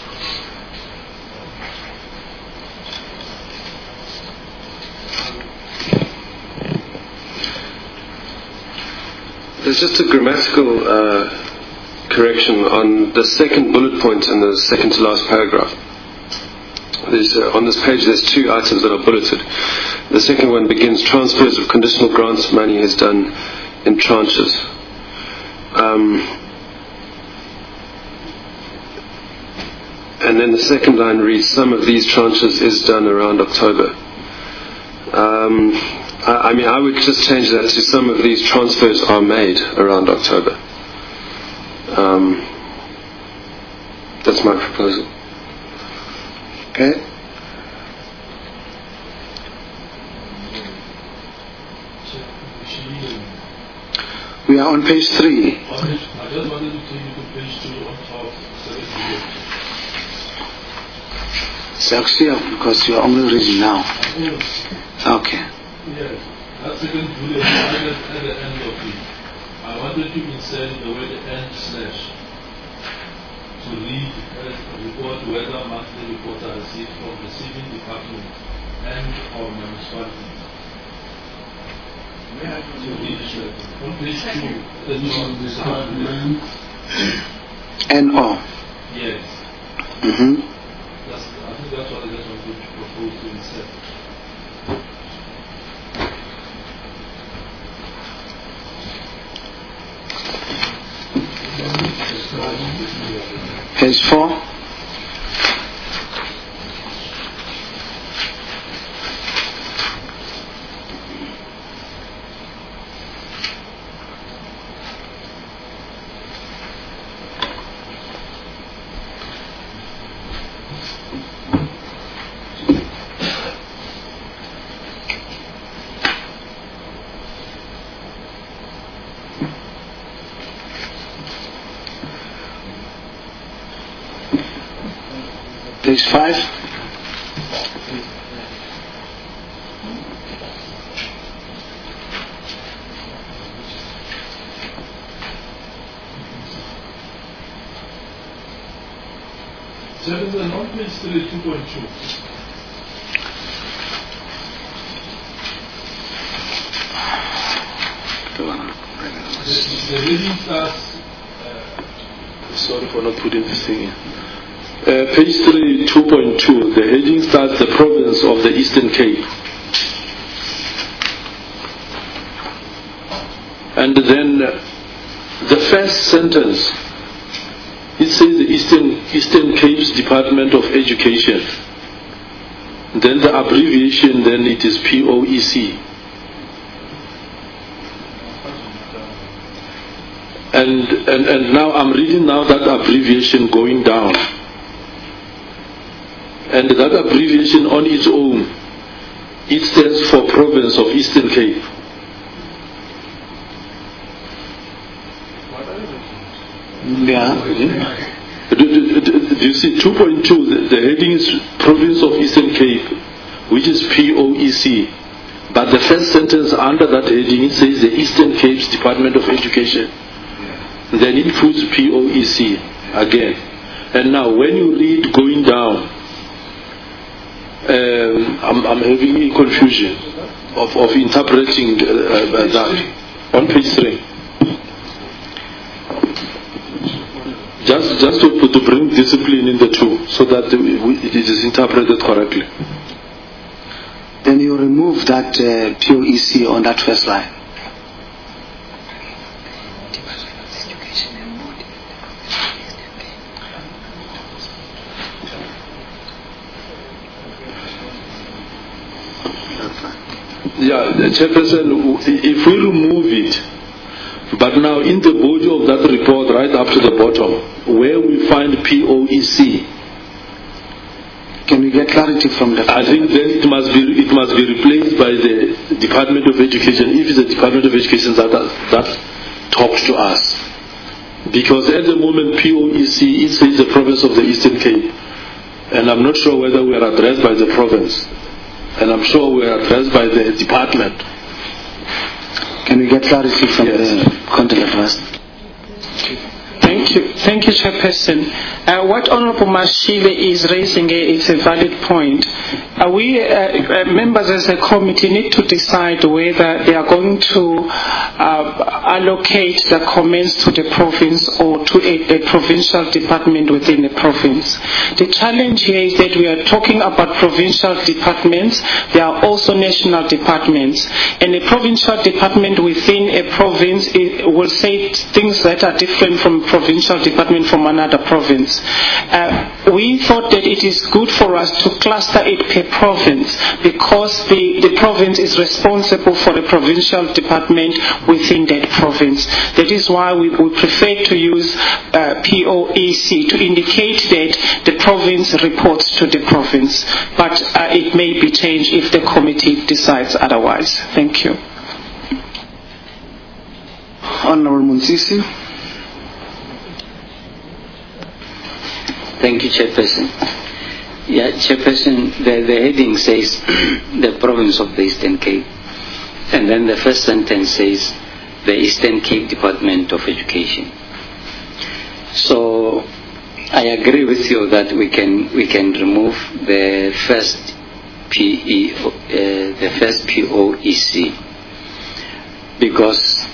There's just a grammatical correction on the second bullet point in the second to last paragraph. On this page there's two items that are bulleted. The second one begins, transfers of conditional grants money is done in tranches. and then the second line reads, some of these tranches is done around October. I would just change that to some of these transfers are made around October. That's my proposal. Okay. We are on page 3. I just wanted to take you to page 2 on top. Because you are only reading now. Okay. Yes, that second bullet at the end of it. I wanted to insert the word end slash to read a report whether monthly reports are received from receiving department and or municipality. On page 2, the department. N-O. Yes. Mm-hmm. I think that's what I just wanted to propose to insert. Page 4. Page 5. Seven, on page 3, 2.2. The reading starts. Sorry for not putting this thing in. Page 3, 2.2, the heading starts the province of the Eastern Cape. And then the first sentence, it says the Eastern Cape's Department of Education. Then the abbreviation, then it is POEC. And now I'm reading now that abbreviation going down. And that abbreviation on its own, it stands for Province of Eastern Cape. Yeah. Do you see 2.2, the heading is Province of Eastern Cape, which is POEC. But the first sentence under that heading, it says the Eastern Cape's Department of Education. Then it puts POEC again. And now when you read going down, I'm having a confusion of interpreting that on page 3. Just to bring discipline in the two, so that it is interpreted correctly. Then you remove that POEC on that first line. Yeah, Chairperson, if we remove it, but now in the body of that report, right up to the bottom, where we find POEC, can we get clarity from the? I think then it must be replaced by the Department of Education, if it's the Department of Education that talks to us. Because at the moment POEC, it says the province of the Eastern Cape, and I'm not sure whether we are addressed by the province, and I'm sure we are addressed by the department. Can we get clarity from the content at first? Thank you, Chairperson. What Honourable Mashive is raising is a valid point. We members as a committee need to decide whether they are going to allocate the comments to the province or to a provincial department within the province. The challenge here is that we are talking about provincial departments. There are also national departments, and a provincial department within a province will say things that are different from provincial department from another province. We thought that it is good for us to cluster it per province because the province is responsible for the provincial department within that province. That is why we prefer to use POEC to indicate that the province reports to the province, but it may be changed if the committee decides otherwise. Thank you. Honorable Munsisi. Thank you, Chairperson. Yeah, Chairperson, the heading says the province of the Eastern Cape, and then the first sentence says the Eastern Cape Department of Education. So I agree with you that we can remove the first POEC because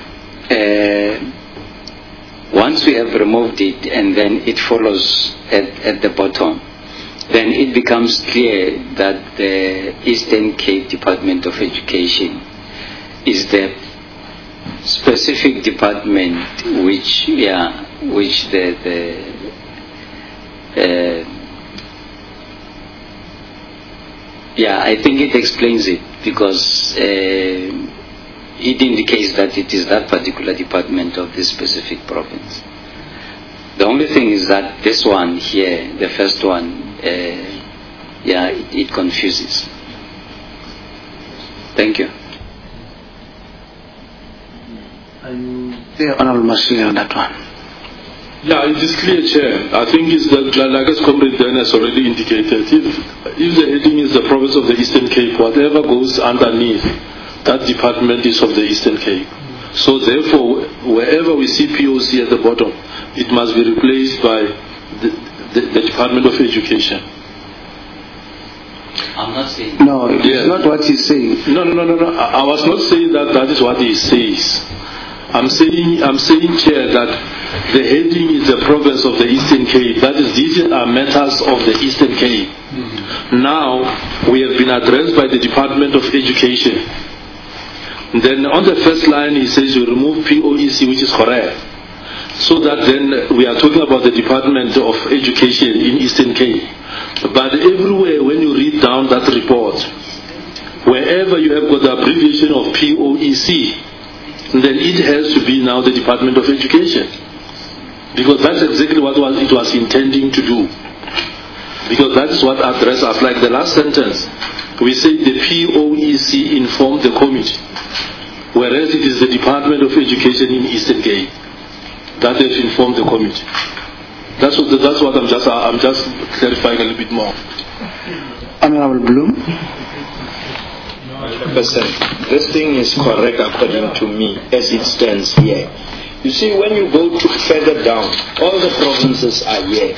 once we have removed it and then it follows at the bottom, then it becomes clear that the Eastern Cape Department of Education is the specific department which I think it explains it because it indicates that it is that particular department of this specific province. The only thing is that this one here, the first one, it confuses. Thank you. Honorable Masile on that one. Yeah, it is clear, Chair. I think it's that, like as Comrade Dan has already indicated, if the heading is the province of the Eastern Cape, whatever goes underneath, that department is of the Eastern Cape. So therefore, wherever we see POC at the bottom, it must be replaced by the Department of Education. I'm not saying... No, it's not what he's saying. No. I was not saying that is what he says. I'm saying, Chair, that the heading is the province of the Eastern Cape. That is, these are matters of the Eastern Cape. Now, we have been addressed by the Department of Education. Then on the first line, he says you remove POEC, which is correct. So that then we are talking about the Department of Education in Eastern Cape. But everywhere, when you read down that report, wherever you have got the abbreviation of POEC, then it has to be now the Department of Education. Because that's exactly what it was intending to do. Because that is what addresses us. Like the last sentence, we say the POEC informed the committee, whereas it is the Department of Education in Eastern Cape that has informed the committee. That's what I'm just clarifying a little bit more. Honorable Bloom. This thing is correct according to me as it stands here. You see, when you go to further down, all the provinces are here.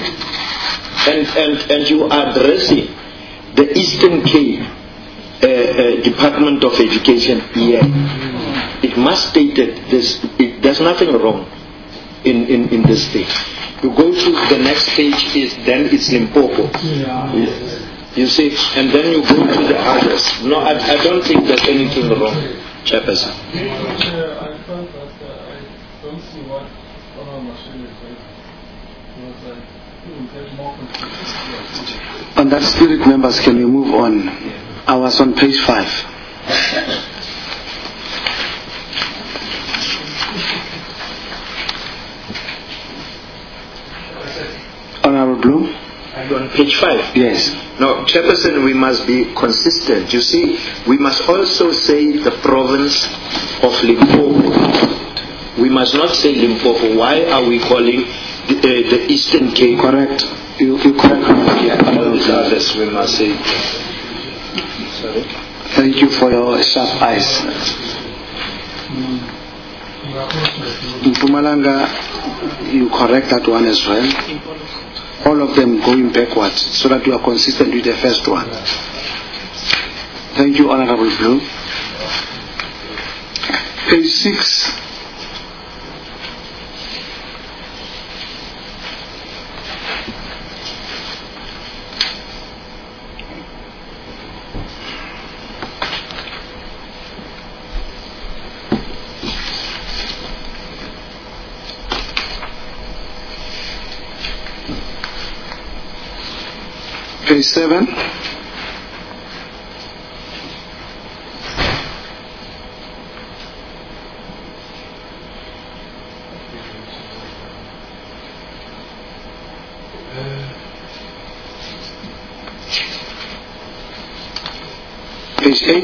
And you are addressing the Eastern Cape Department of Education here. It must state that there's nothing wrong in this thing. You go to the next page, then it's Limpopo. Yes. You see, and then you go to the others. No, I don't think there's anything wrong, Chairperson. I thought that I don't see what Honorable Masile said. More consistency. On that spirit, members, can we move on? I was on page 5. Honorable Bloom? On page 5? Yes. No, Chairperson, we must be consistent. You see, we must also say the province of Limpopo. We must not say Limpopo. Why are we calling the Eastern Cape? Correct. You correct. Yeah, all the others we must say. Sorry? Thank you for your sharp eyes. Mpumalanga, you correct that one as well. All of them going backwards so that you are consistent with the first one. Thank you, Honorable Blue. Page 6. Page 7. Page 8.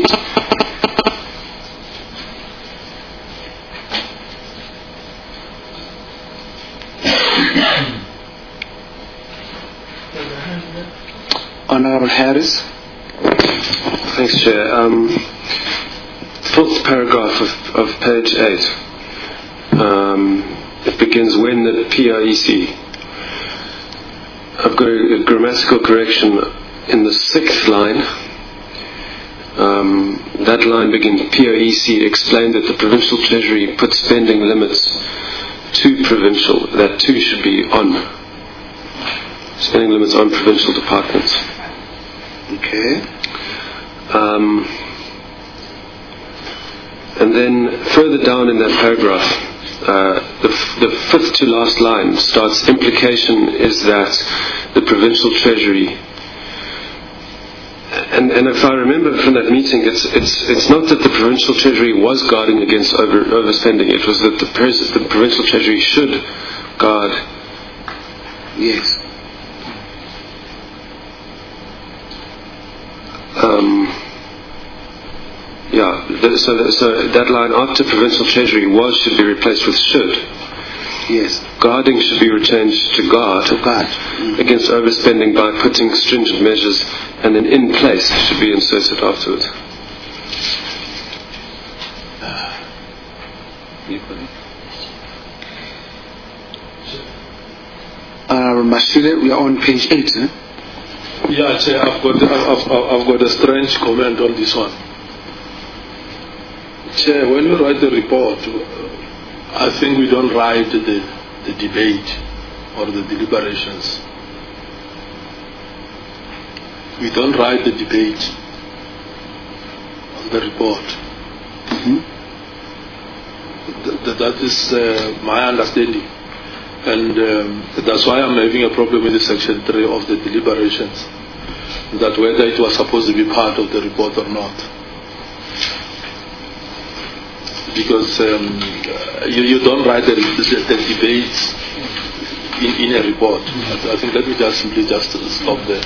Honorable Harris. Thanks, Chair. Fourth paragraph of page 8. It begins when the PIEC. I've got a grammatical correction in the 6th line. That line begins, PIEC explained that the Provincial Treasury put spending limits to provincial. That too should be on. Spending limits on provincial departments. Okay. And then further down in that paragraph, the 5th to last line starts, implication is that the Provincial Treasury, and if I remember from that meeting, it's not that the Provincial Treasury was guarding against overspending, it was that the Provincial Treasury should guard. Yes. So that line after Provincial Treasury should be replaced with should. Yes. Guarding should be changed to guard. Against overspending by putting stringent measures, and then in place should be inserted afterwards. Mashile, we are on page 8. Yeah, Chair, I've got a strange comment on this one. Chair, when we write the report, I think we don't write the debate or the deliberations. We don't write the debate on the report. Mm-hmm. That is my understanding. And that's why I'm having a problem with the section 3 of the deliberations, that whether it was supposed to be part of the report or not. Because you don't write the debates in a report. I think let me just simply stop there.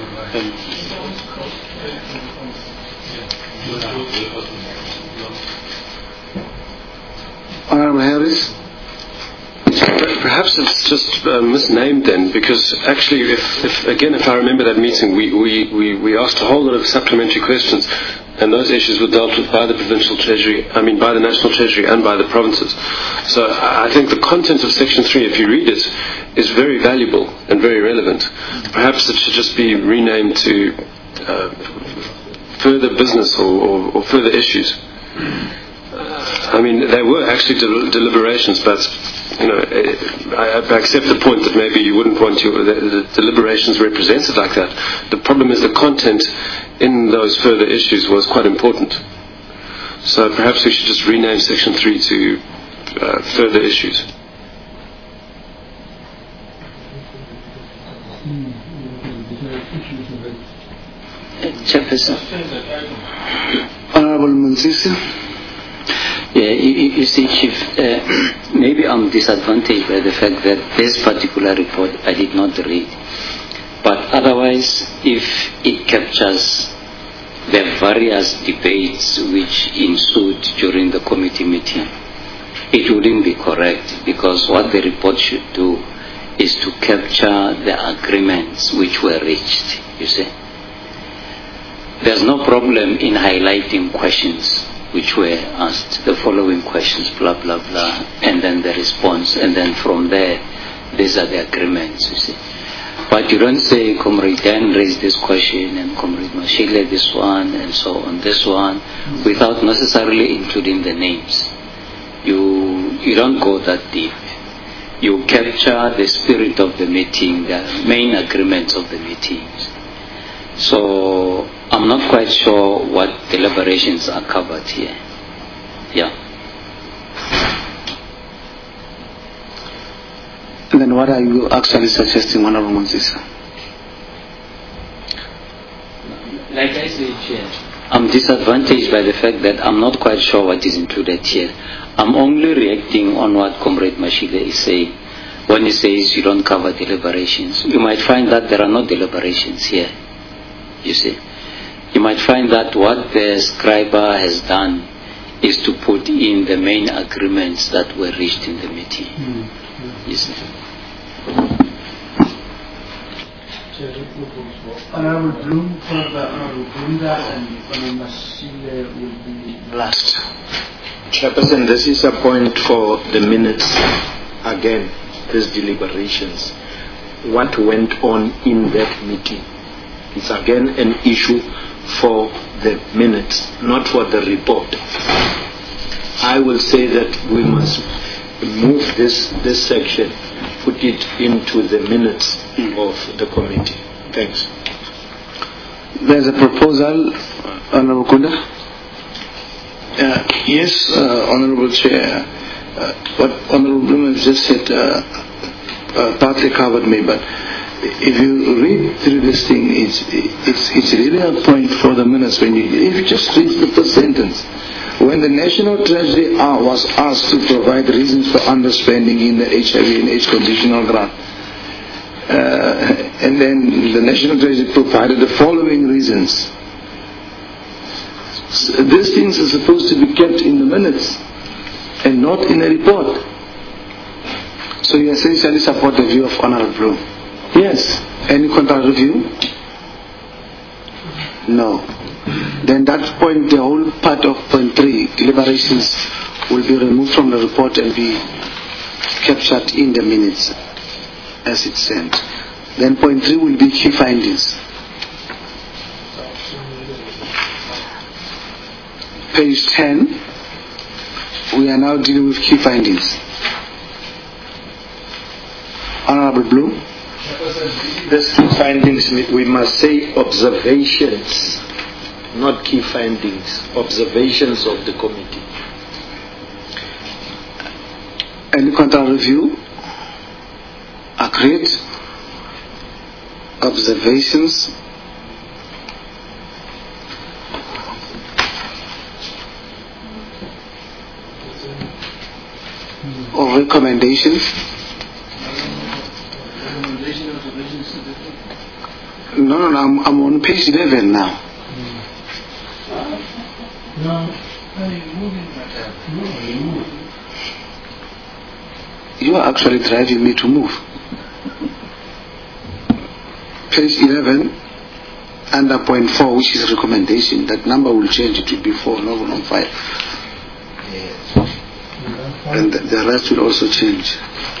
Honorable Harris. Perhaps it's just misnamed then, because actually, if I remember that meeting, we asked a whole lot of supplementary questions, and those issues were dealt with by the Provincial Treasury, by the National Treasury and by the provinces. So I think the content of Section 3, if you read it, is very valuable and very relevant. Perhaps it should just be renamed to further business or further issues. There were actually deliberations, but I accept the point that maybe you wouldn't want the deliberations represented like that. The problem is the content in those further issues was quite important. So perhaps we should just rename Section 3 to further issues. Chairperson. Honorable Monsisi. Yeah, you see, Chief, maybe I'm disadvantaged by the fact that this particular report I did not read. But otherwise, if it captures the various debates which ensued during the committee meeting, it wouldn't be correct, because what the report should do is to capture the agreements which were reached, you see. There's no problem in highlighting questions which were asked, the following questions, blah, blah, blah, and then the response, and then from there, these are the agreements, you see. But you don't say, Comrade Dan raised this question, and Comrade Mashile this one, and so on, this one, without necessarily including the names. You don't go that deep. You capture the spirit of the meeting, the main agreements of the meetings. So I'm not quite sure what deliberations are covered here. Yeah. And then what are you actually suggesting, Honorable Monsisa? Like I said, Chair, I'm disadvantaged by the fact that I'm not quite sure what is included here. I'm only reacting on what Comrade Mashile is saying when he says you don't cover deliberations. You might find that there are no deliberations here, you see. You might find that what the scriber has done is to put in the main agreements that were reached in the meeting. You see. Honorable Bloom, Honorable Bunda, and Honorable Mashile will be last. Chairperson, this is a point for the minutes. Again, these deliberations. What went on in that meeting? It's again an issue for the minutes, not for the report. I will say that we must move this section, put it into the minutes of the committee. Thanks. There's a proposal, Honorable Kunda. Yes, Honorable Chair. What Honorable Bloom has just said partly covered me, but if you read through this thing, it's really a point for the minutes. If you just read the first sentence, when the National Treasury was asked to provide reasons for underspending in the HIV and AIDS conditional grant, and then the National Treasury provided the following reasons. So these things are supposed to be kept in the minutes and not in a report. So you essentially support the view of Honorable Bloom? Yes. Any contrary view? No. Then that point, the whole part of point 3, deliberations, will be removed from the report and be captured in the minutes as it's sent. Then point 3 will be key findings. Page 10, we are now dealing with key findings. Honorable Bloom. These key findings, we must say observations, not key findings, observations of the committee. Any contrary view? Agreed? Observations? Or recommendations? No, I'm on page 11 now. You are actually driving me to move. Page 11, under point 4, which is recommendation. That number will change, it will be 4, not 5. And the rest will also change.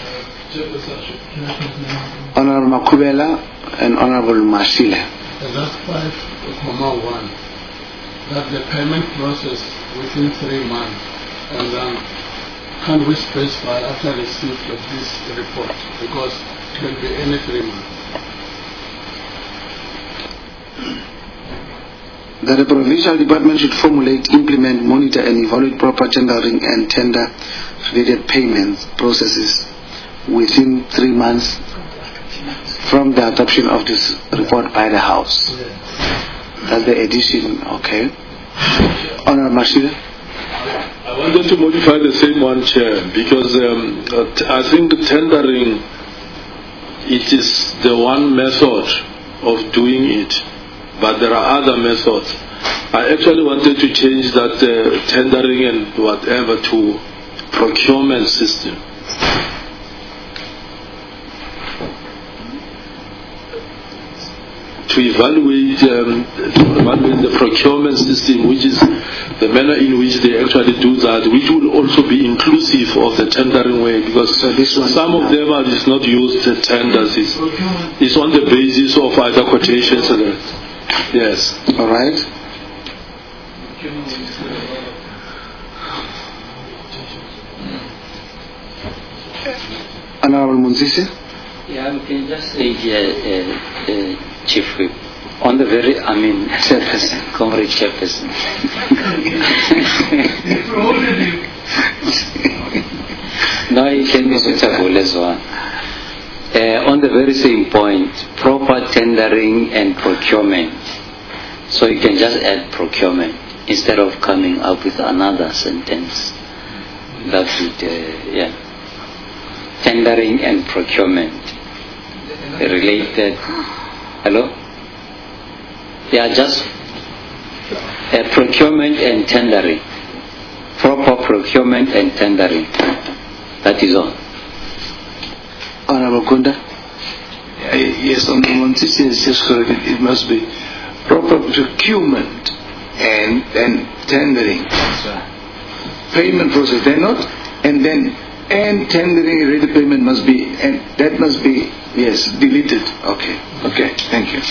Honorable Makubela and Honorable Mashile. That's 5.1. That the payment process within 3 months, and then can we specify after receipt of this report, because it can be any 3 months. That the provincial department should formulate, implement, monitor and evaluate proper tendering and tender related payments processes within 3 months from the adoption of this report by the House. That's the addition, okay. Honorable Mashile. I wanted to modify the same one, Chair, because I think tendering, it is the one method of doing it, but there are other methods. I actually wanted to change that tendering and whatever to procurement system. To evaluate the procurement system, which is the manner in which they actually do that, which will also be inclusive of the tendering way, because some of them are just not used as tenders. It's on the basis of either quotations. Yes. All right. Honorable Munzisi. Yeah, we can just say here, Chief Whip, on the very, Chairperson, Comrade Chairperson. No, it can be suitable as well. On the very same point, proper tendering and procurement So you can just add procurement instead of coming up with another sentence. That would, tendering and procurement related. Hello? Yeah, just procurement and tendering. Proper procurement and tendering. That is all. Honorable Kunda? Yes, on this is just correct. It must be proper procurement and tendering. Payment process, they're not, and tendering ready payment must be, and that must be, yes, deleted. Okay, thank you.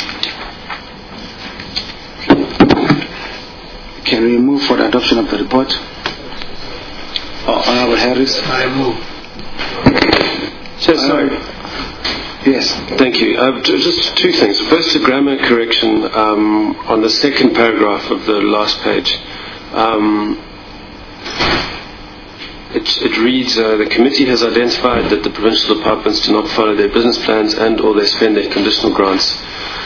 Can we move for the adoption of the report? Honorable Harris. I move. Sorry. Yes. Thank you. Just two things. First, a grammar correction on the second paragraph of the last page. It reads, the committee has identified that the provincial departments do not follow their business plans and or they spend their conditional grants.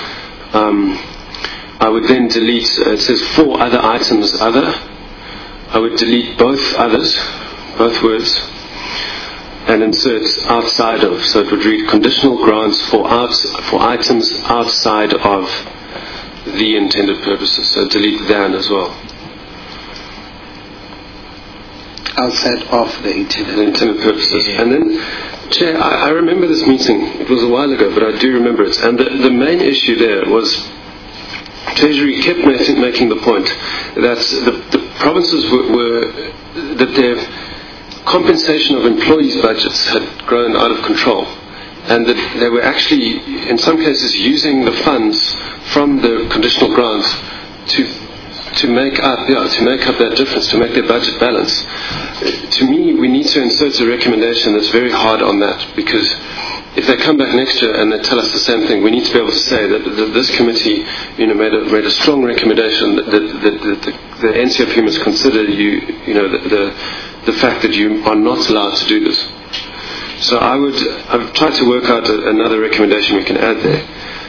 I would then delete, it says 4 other items other. I would delete both others, both words, and insert outside of. So it would read conditional grants for items outside of the intended purposes. So delete than as well. Outside of the intended purposes. Yeah. And then, Chair, I remember this meeting. It was a while ago, but I do remember it. And the main issue there was Treasury kept making the point that the provinces were that their compensation of employees' budgets had grown out of control, and that they were actually, in some cases, using the funds from the conditional grants to make up that difference, to make their budget balance. To me, we need to insert a recommendation that's very hard on that, because if they come back next year and they tell us the same thing, we need to be able to say that this committee, made a strong recommendation that the NCOP must consider the fact that you are not allowed to do this. So I've tried to work out another recommendation we can add there,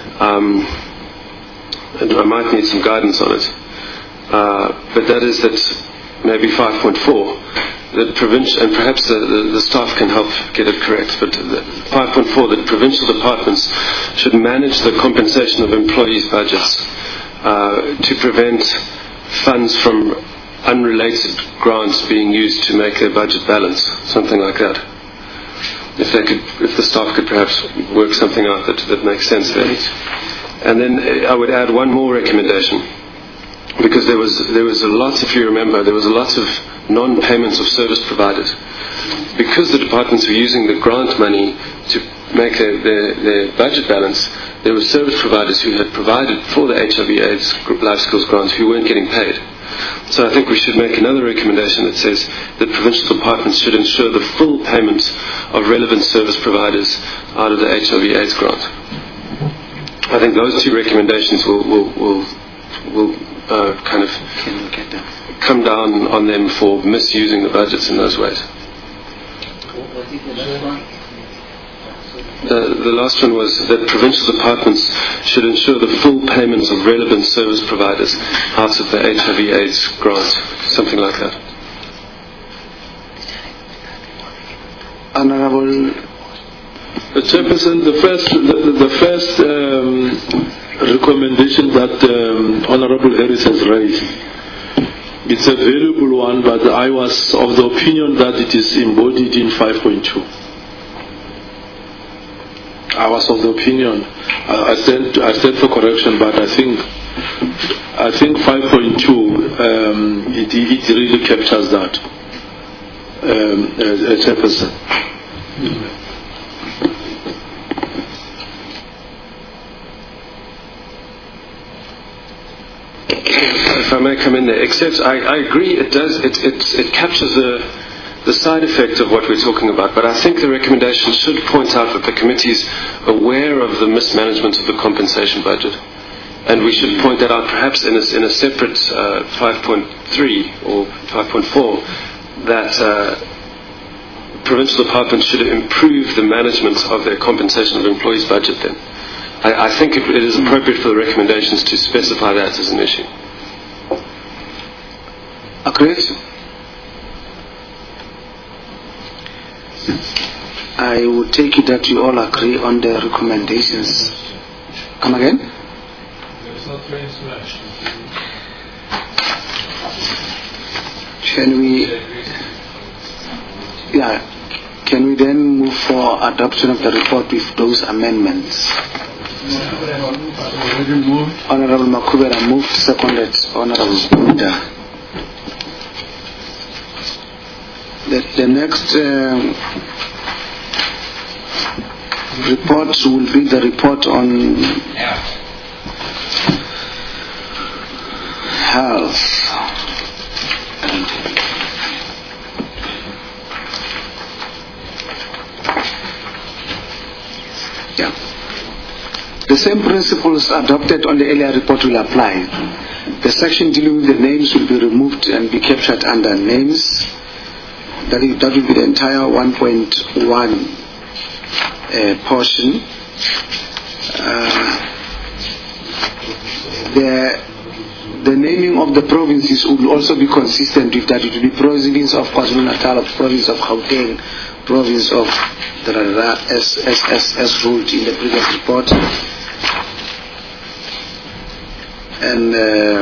and I might need some guidance on it. But that is that maybe 5.4. That provincial, and perhaps the staff can help get it correct, but 5.4, that provincial departments should manage the compensation of employees' budgets to prevent funds from unrelated grants being used to make their budget balance, something like that. If the staff could perhaps work something out that makes sense there. And then I would add one more recommendation, because there was a lot, if you remember, there was a lot of non-payments of service providers. Because the departments were using the grant money to make their budget balance, there were service providers who had provided for the HIV/AIDS life skills grants who weren't getting paid. So I think we should make another recommendation that says that provincial departments should ensure the full payment of relevant service providers out of the HIV/AIDS grant. I think those two recommendations will kind of come down on them for misusing the budgets in those ways. The last one was that provincial departments should ensure the full payment of relevant service providers out of the HIV/AIDS grant, something like that. Honorable Chairperson, the first recommendation that Honorable Harris has raised, it's a valuable one, but I was of the opinion that it is embodied in 5.2. I was of the opinion. I said for correction, but I think 5.2 it really captures that. Chairperson. If I may come in there, except I agree it does, it captures the side effect of what we're talking about, but I think the recommendation should point out that the committee is aware of the mismanagement of the compensation budget, and we should point that out perhaps in a separate 5.3 or 5.4, that provincial departments should improve the management of their compensation of employees' budget then. I think it is appropriate for the recommendations to specify that as an issue. Agreed? I would take it that you all agree on the recommendations. Come again? There is no train smash. Can we then move for adoption of the report with those amendments? Honorable Makubera moved, seconded Honorable Buddha. The next report will be the report on health. The same principles adopted on the earlier report will apply. The section dealing with the names will be removed and be captured under names. That will be the entire 1.1 portion. The naming of the provinces will also be consistent with that. It will be province of KwaZulu-Natal, province of Gauteng, province of as ruled in the previous report. And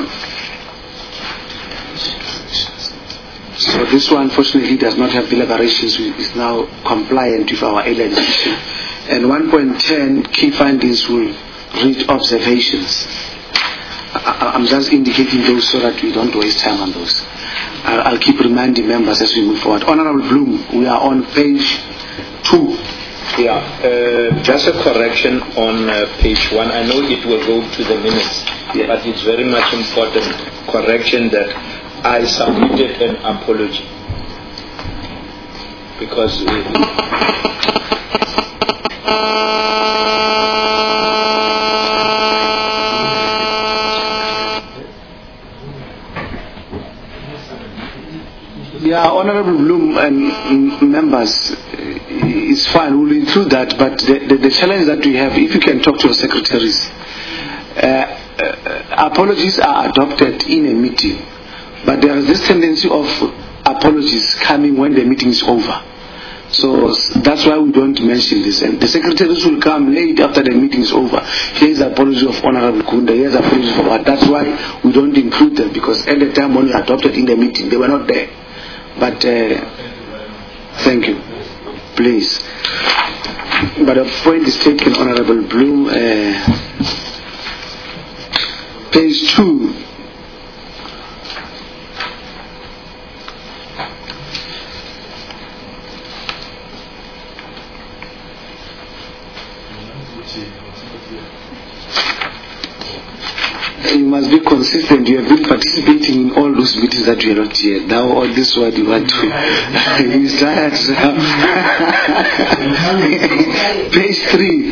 so this one unfortunately does not have deliberations, is now compliant with our earlier decision. And 1.10 key findings will read observations. I'm just indicating those so that we don't waste time on those. I'll keep reminding members as we move forward. Honorable Bloom, we are on page 2. Yeah, just a correction on page 1. I know it will go to the minutes, but it's very much important correction that I submitted an apology because Honorable Bloom and members, it's fine, we'll include that, but the challenge that we have, if you can talk to your secretaries, apologies are adopted in a meeting, but there is this tendency of apologies coming when the meeting is over. So that's why we don't mention this. And the secretaries will come late after the meeting is over. Here's the apology of Honorable Kunda, here's the apology for what. That's why we don't include them, because at the time when we adopted in the meeting, they were not there. But thank you, please. But the point is taken, Honorable Bloom. Page 2. You must be consistent. You have been participating in all those meetings that you are not here. Now, all this one you want to. You start page 3.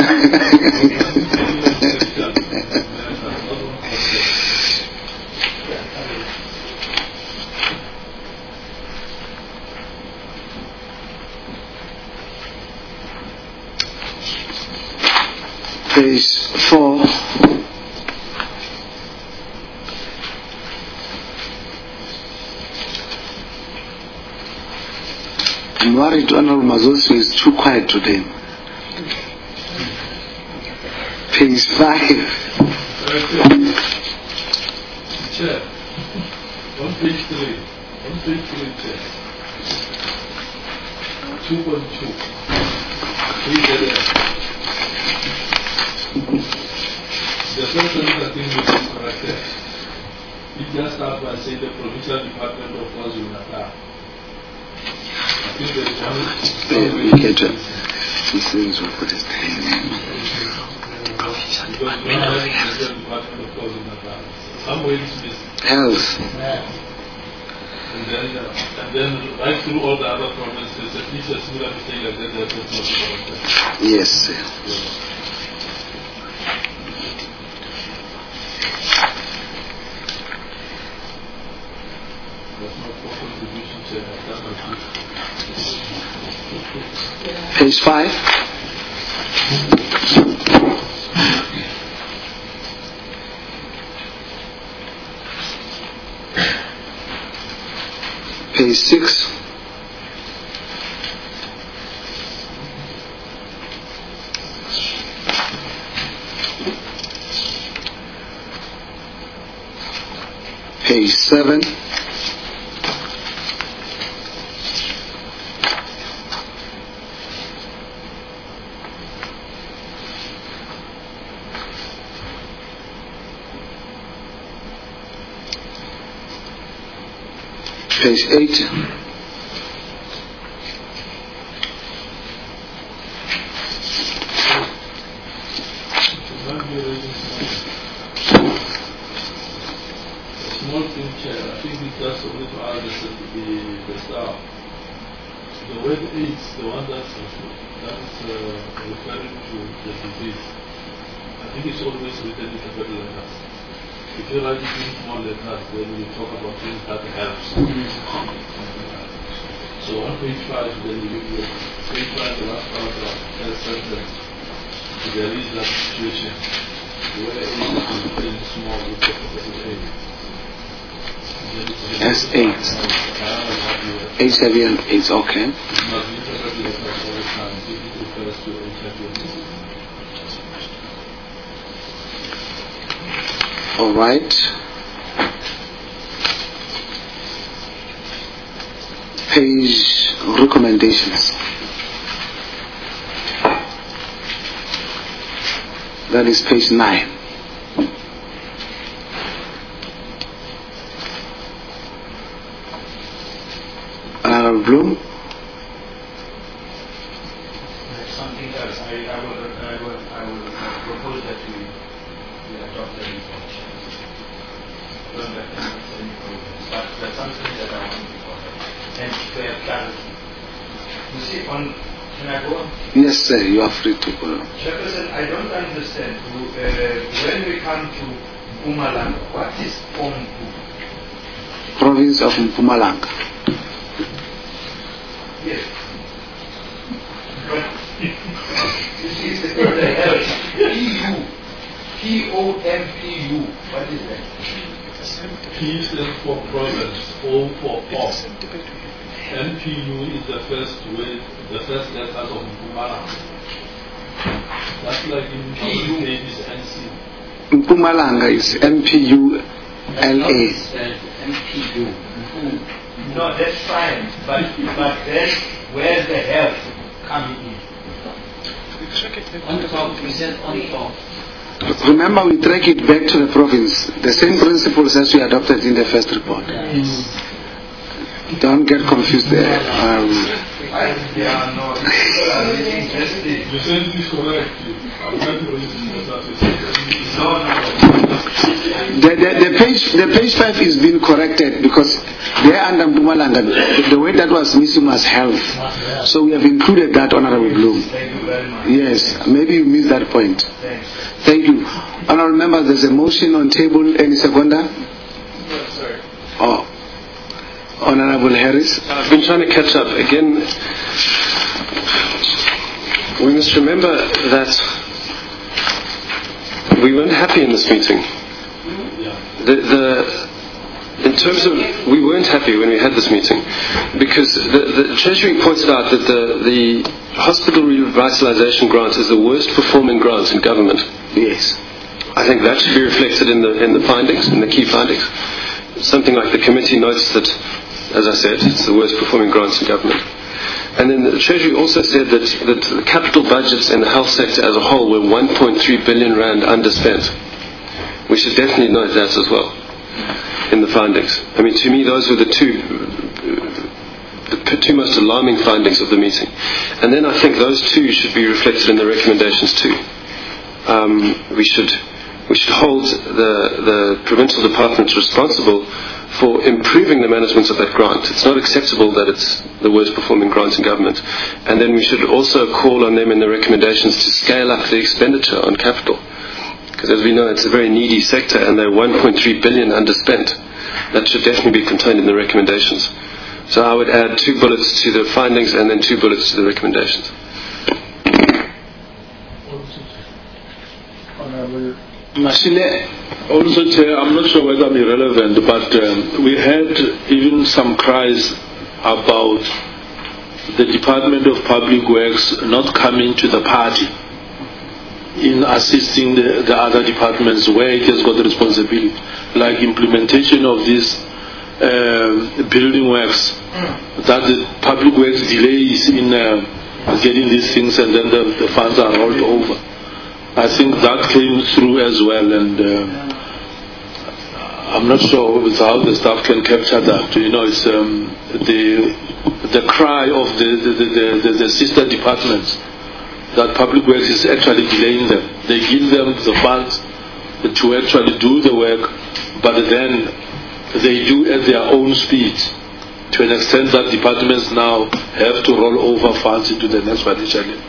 Page 4. I'm worried Honorable Mazosi is too quiet today. Page 5. Chair, on page 3, Chair. 2.2. The section that I think is corrected. It just starts by saying the Provincial Department of KwaZulu-Natal. I think there is one. These things will put his name. Health. And then right through all the other provinces, at least a similar mistake like that, that's not correct. Yes, sir. Page 5. Page 6. Page 7. Page 8. Small thing, Chair. I think it just only to add the staff. The word AIDS, the one that's referring to the disease, I think it's always written in capital letters. If you write it in small letters, then we talk about things that helps. So on page 5, then you give page 5, the last paragraph, first sentence. There is that situation where AIDS is written small with capital A. S8. HIV and AIDS, okay. All right. Page recommendations. That is page 9. Bloom. Something else. I will propose that we adopt the report. Don't let them make any progress. But that's something that I want to correct. And to have clarity. You see, can I go on? Yes, sir, you are free to go. Chairperson, I don't understand. When we come to Mpumalanga, what is Pompu? Province of Mpumalanga. Yes. But this is the health. P-O-M-P-U. What is that? P stands for province, O for off. MPU is the first word, the first letter of Mpumalanga. That's like in PU is NC. Mpumalanga is MPULA. MPU. No, that's fine, but then where's the health coming in? On top, we said on top. Remember, we track it back to the province. The same principles as we adopted in the first report. Don't get confused there. The same is correct. The page 5 is being corrected because there under Mpumalanga, the word that was missing was health. So we have included that, Honorable Bloom. Yes, maybe you missed that point. Thank you. Honorable members, there's a motion on table. Any seconder? Oh. Honorable Harris. I've been trying to catch up. Again, we must remember that we weren't happy in this meeting. In terms of, we weren't happy when we had this meeting because the Treasury pointed out that the hospital revitalization grant is the worst performing grant in government. Yes. I think that should be reflected in the findings, in the key findings. Something like the committee notes that, as I said, it's the worst performing grants in government. And then the Treasury also said that the capital budgets in the health sector as a whole were 1.3 billion rand underspent. We should definitely note that as well in the findings. I mean, to me, those were the two most alarming findings of the meeting. And then I think those two should be reflected in the recommendations too. We should hold the provincial departments responsible for improving the management of that grant. It's not acceptable that it's the worst performing grant in government. And then we should also call on them in the recommendations to scale up the expenditure on capital. Because as we know, it's a very needy sector and they're 1.3 billion underspent. That should definitely be contained in the recommendations. So I would add 2 bullets to the findings and then 2 bullets to the recommendations. Mashile. Also, Chair, I'm not sure whether I'm irrelevant, but we had even some cries about the Department of Public Works not coming to the party in assisting the other departments where it has got the responsibility, like implementation of this building works, that the Public Works delays in getting these things, and then the funds are rolled over. I think that came through as well, and I'm not sure how the staff can capture that. It's the cry of the sister departments that Public Works is actually delaying them. They give them the funds to actually do the work, but then they do at their own speed, to an extent that departments now have to roll over funds into the next financial year.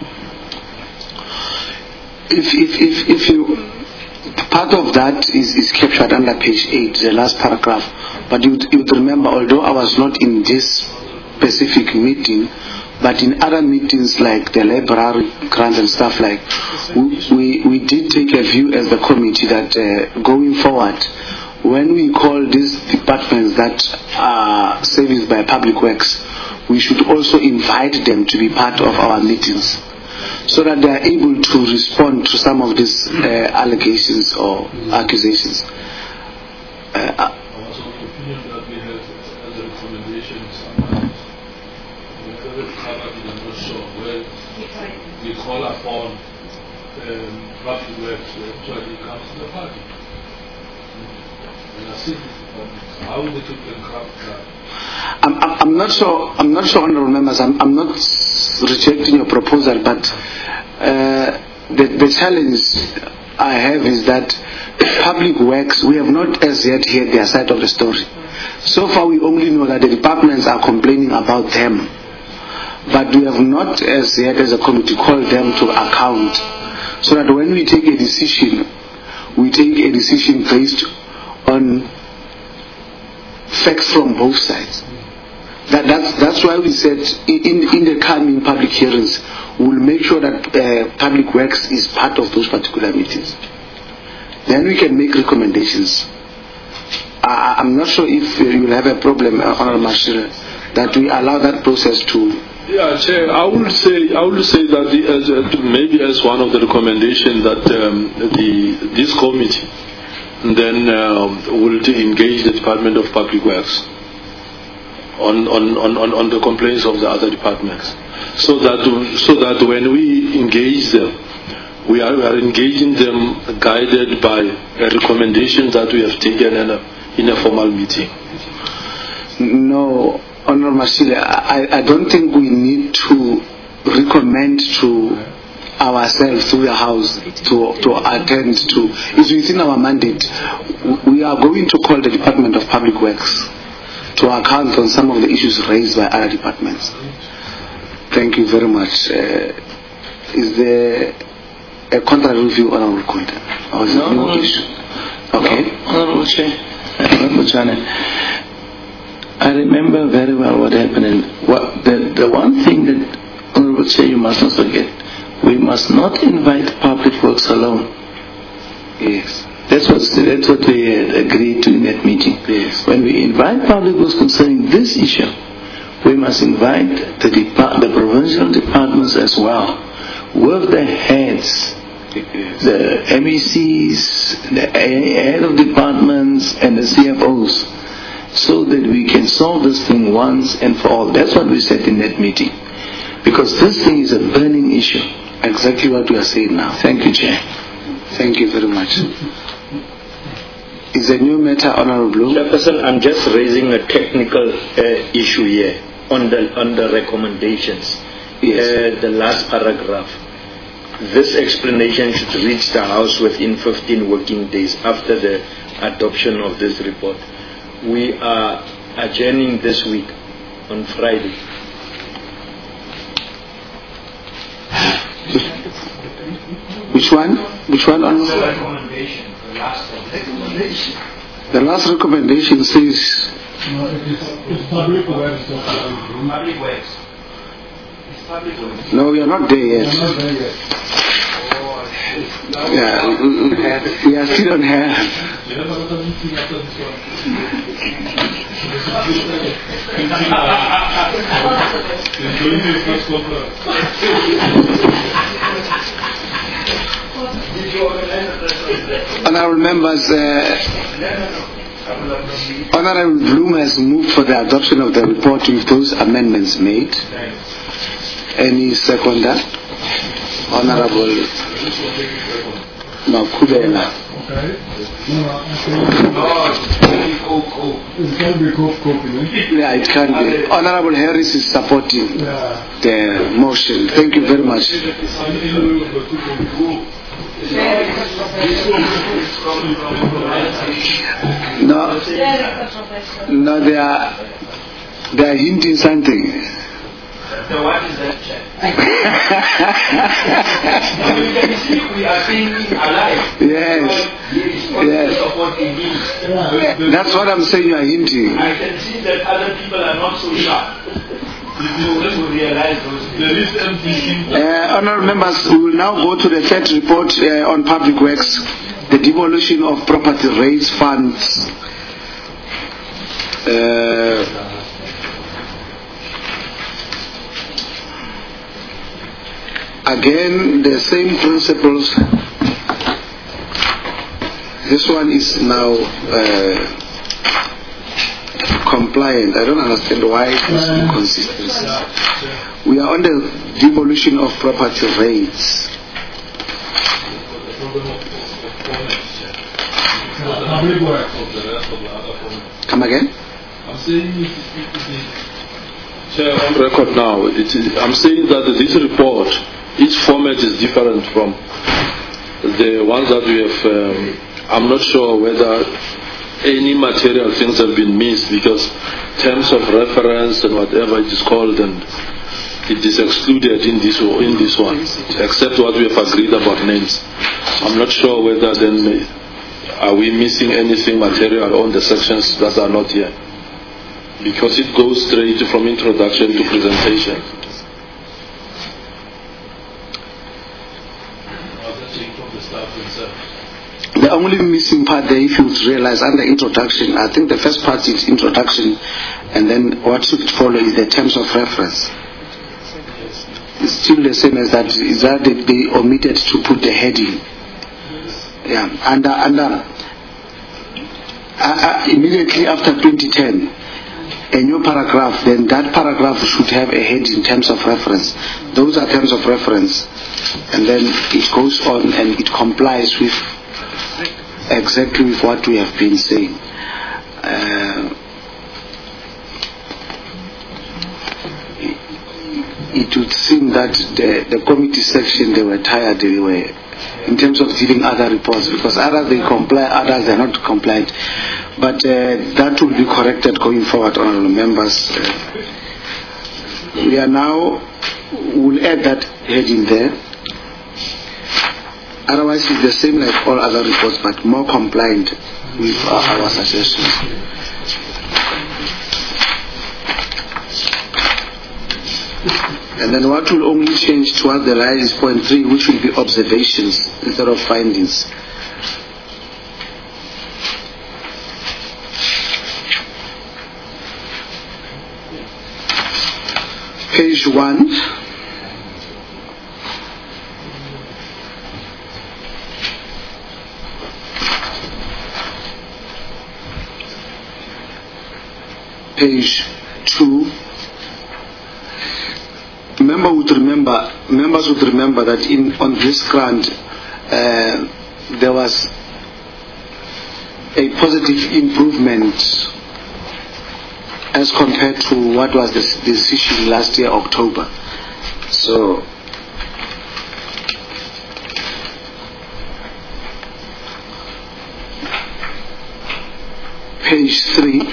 If you, part of that is captured under page 8, the last paragraph. But you remember, although I was not in this specific meeting, but in other meetings like the library grants and stuff like, we did take a view as the committee that going forward, when we call these departments that are serviced by Public Works, we should also invite them to be part of our meetings, so that they are able to respond to some of these allegations or accusations. I was of the opinion that we had as a recommendation sometimes, whenever it's covered, I'm not sure, where we call upon Public Works to actually come to the party. And I see how they took the craft card. I'm not sure, honourable members, I'm not rejecting your proposal, but the challenge I have is that Public Works, we have not as yet heard their side of the story. So far we only know that the departments are complaining about them, but we have not as yet as a committee called them to account, so that when we take a decision based on facts from both sides. That's why we said in the coming public hearings, we'll make sure that Public Works is part of those particular meetings. Then we can make recommendations. I'm not sure if you will have a problem, Honourable Mashira, that we allow that process to. Yeah, Chair, I will say that maybe as one of the recommendations that this committee then will engage the Department of Public Works on the complaints of the other departments, so that when we engage them, we are engaging them guided by a recommendation that we have taken in a formal meeting. No, Honourable Mashile, I don't think we need to recommend to ourselves through the House to attend to. It's within our mandate. We are going to call the Department of Public Works to account on some of the issues raised by other departments. Thank you very much. Is there a contrary view, Honourable Kunta? Or is it no issue? Okay. Honourable Chair, Honourable Chairman, I remember very well what happened, and the one thing that, Honourable Chair, you must not forget, we must not invite Public Works alone. Yes. That's what we agreed to in that meeting. Yes. When we invite Public Works concerning this issue, we must invite the provincial departments as well, with the heads, the MECs, the head of departments, and the CFOs, so that we can solve this thing once and for all. That's what we said in that meeting. Because this thing is a burning issue. Exactly what we are saying now. Thank you, Chair. Thank you very much. Is a new matter, Honourable Blue? Chairperson, I'm just raising a technical issue here on the recommendations. Yes. The last paragraph. This explanation should reach the House within 15 working days after the adoption of this report. We are adjourning this week on Friday. Which one? Which one? The recommendation. The last recommendation. The last recommendation says. No, it's Public Works. Public Works. It's Public Works. No, we are not there yet. We are not there yet. Oh, Yeah, we are still on hand. You have another meeting after this one. Including the first conference. Honorable members, Honorable Bloom has moved for the adoption of the report with those amendments made. Any seconder? Honorable Makudela. Okay. It can be copy. Yeah, it can be. Honorable Harris is supporting the motion. Thank you very much. No, they are hinting something. So what is that check? You can see we are being alive. Yes. That's what I'm saying, you are hinting. I can see that other people are not so sharp. To realize those. There is MTC. Honourable members, we will now go to the third report on public works, the devolution of property rates funds. Again, the same principles. This one is now compliant. I don't understand why this inconsistency. We are on the devolution of property rates. Come again? I'm saying Chair, on record now, I'm saying that this report, each format is different from the ones that we have. I'm not sure whether any material things have been missed because terms of reference and whatever it is called, and it is excluded in this one, except what we have agreed about names. I'm not sure whether then are we missing anything material on the sections that are not here, because it goes straight from introduction to presentation. The only missing part there, if you would realize, under introduction, I think the first part is introduction, and then what should follow is the terms of reference. It's still the same as that. Is that they omitted to put the heading. Yeah, under immediately after 2010, a new paragraph. Then that paragraph should have a head in terms of reference. Those are terms of reference, and then it goes on and it complies with exactly with what we have been saying. It would seem that the committee section, they were tired. They were in terms of giving other reports, because others they comply, others they are not compliant. But that will be corrected going forward, honourable members. We are now, we'll add that heading there. Otherwise, it's the same like all other reports, but more compliant with our suggestions. And then what will only change towards the line is point 3, which will be observations instead of findings. Page 1. Page 2. Members would remember that on this grant there was a positive improvement as compared to what was the decision last year, October. So page 3.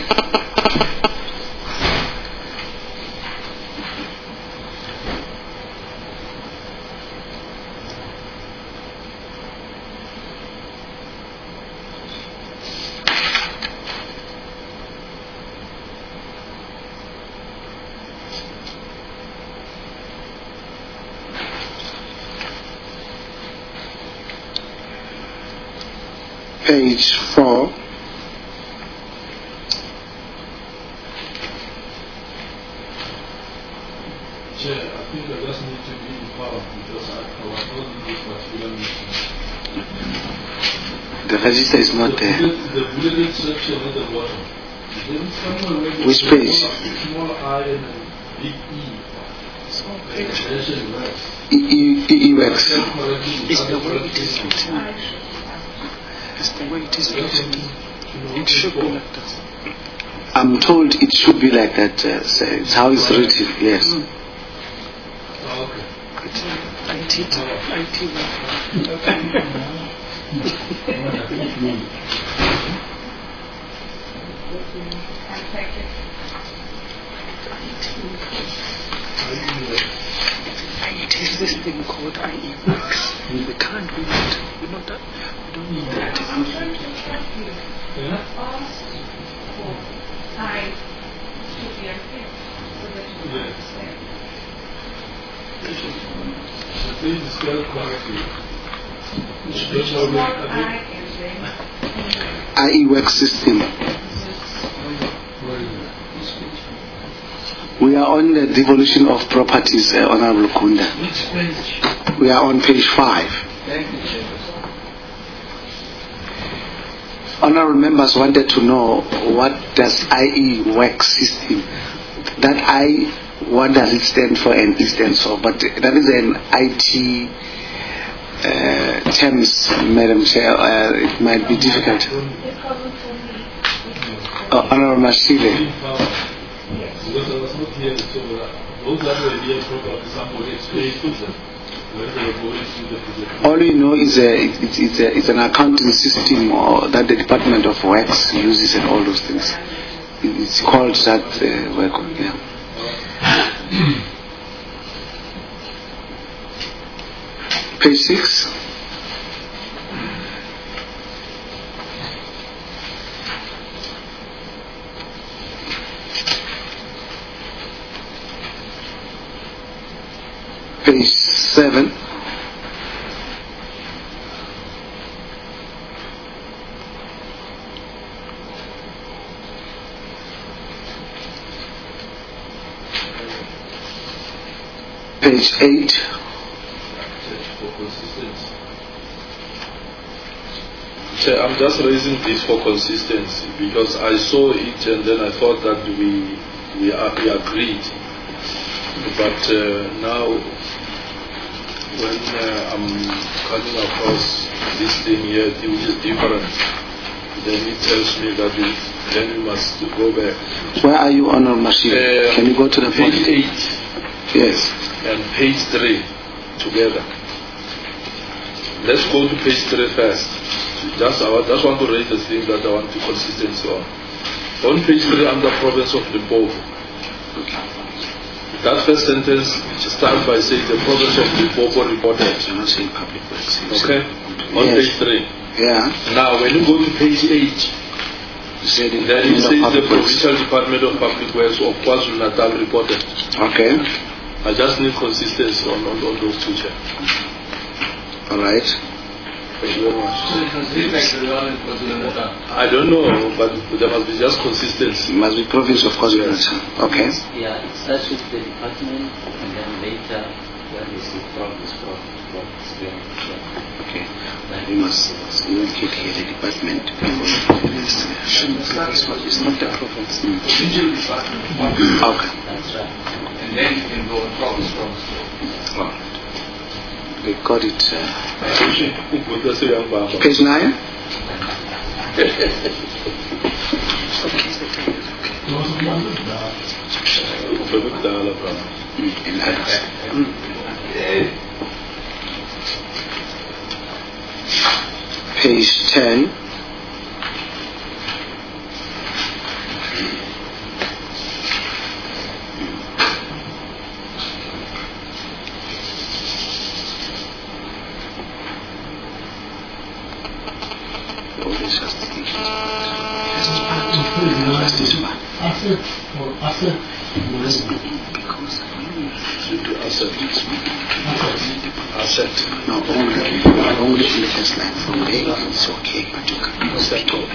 page 4. Chair, I think I just need to be involved because I was not in this particular meeting. The register is not there. The bulleted section at the bottom. Then somewhere where Which page? Small I and big E. EUX. It's the way it is written. It's the way it is written. It should be like that. I'm told it should be like that. It's how it's written. Yes. Okay. It is this thing called IEX. We can't do it. We don't need that. The page is spelled correctly. IEWEX system. We are on the devolution of properties, Honorable Kunda. Which page? We are on page 5. Thank you, Chair. Honorable members wanted to know what does IEWEX system. That I, what does it stand for and it stands for? But that is an IT terms, Madam Chair. It might be difficult. Honorable Mashile. Because I was not here, so those that were here probably somebody explained to them when they were going through the presentation. All you know is it's an accounting system that the Department of Works uses and all those things. It's called that work. Yeah. Page 6. Page 7. Page 8. For consistency. Chair, I'm just raising this for consistency because I saw it and then I thought that we agreed. But now, when I'm coming across this thing here, which is different, then it tells me that then we must go back. Where are you on our machine? Can you go to the page 8? Yes. And page 3 together. Let's go to page 3 first. I just want to raise the thing that I want to consistency on. On page 3, under province of Limpopo. That first sentence starts by saying the province of Limpopo reported. You're not saying public works. Okay? On page 3. Yeah. Now, when you go to page 8, then it says the Provincial Department of Public Works of KwaZulu-Natal reported. Okay. I just need consistency on those two, Chair. All right. Thank you very much. I don't know, but there must be just consistency. It must be province of KwaZulu-Natal. Okay. Yeah, it starts with the department and then later when they say province. Okay. We must include here the department. It's not the province. Provincial department. Okay. That's right. And then you can go on province. Well, we got it. Page 9. Page 10. Asset. No, only in the first line. From there, it's okay, but you can use that all.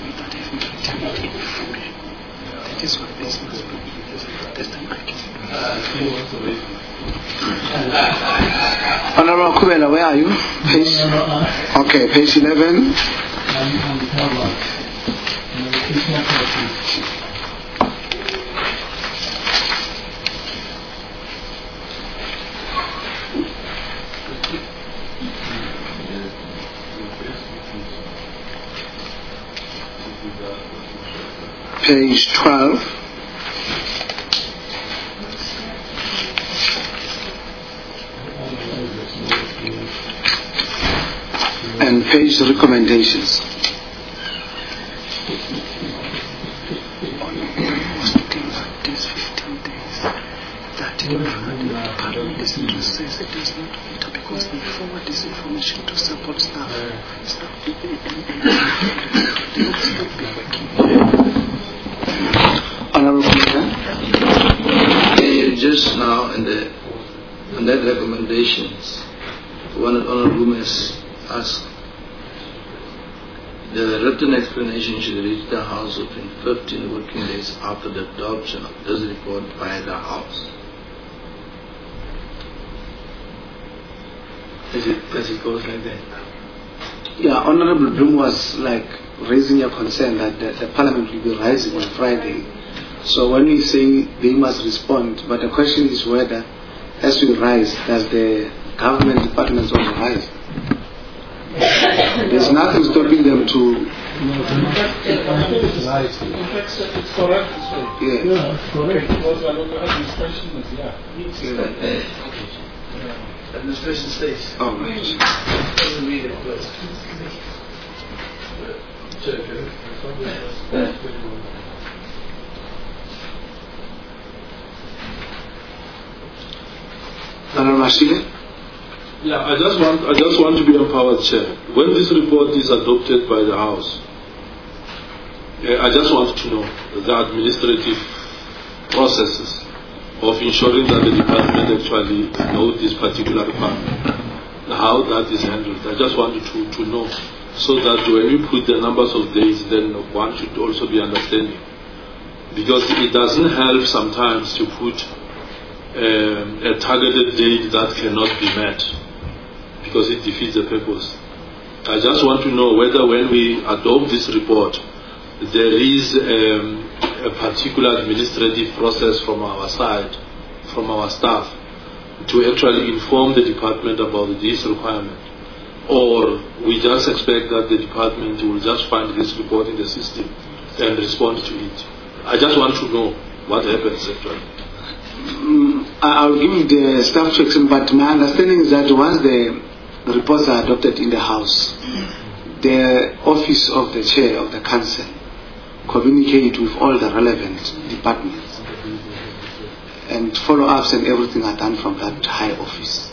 That is what business. That's the market. Honorable Kubela, where are you? Page. Okay, page 11. Page 12. And page recommendations. Because they forward this information to support staff. Honorable President, just now on that recommendations, one of the Honorable has asked, the written explanation should reach the House within 15 working days after the adoption of this report by the House. Does it go like that? Yeah, Honorable Bloom was raising a concern that the Parliament will be rising on Friday. So when we say they must respond, but the question is whether, as we rise, does the government departments also rise? There's nothing stopping them to. I think it's right. It's correct. Yeah. Yeah, it's correct. Because I don't have discussion. Administration stage. Oh, right. Doesn't read it first. Honorable Mashile? Yeah, I just want to be empowered, Chair. When this report is adopted by the House, I just want to know the administrative processes of ensuring that the department actually knows this particular requirement, how that is handled. I just wanted to know, so that when we put the numbers of days, then one should also be understanding. Because it doesn't help sometimes to put a targeted date that cannot be met, because it defeats the purpose. I just want to know whether when we adopt this report, there is a particular administrative process from our side, from our staff, to actually inform the department about this requirement, or we just expect that the department will just find this report in the system and respond to it. I just want to know what happens actually. I'll give the staff to explain, but my understanding is that once the reports are adopted in the House, the office of the chair of the council communicate with all the relevant departments, and follow-ups and everything are done from that high office.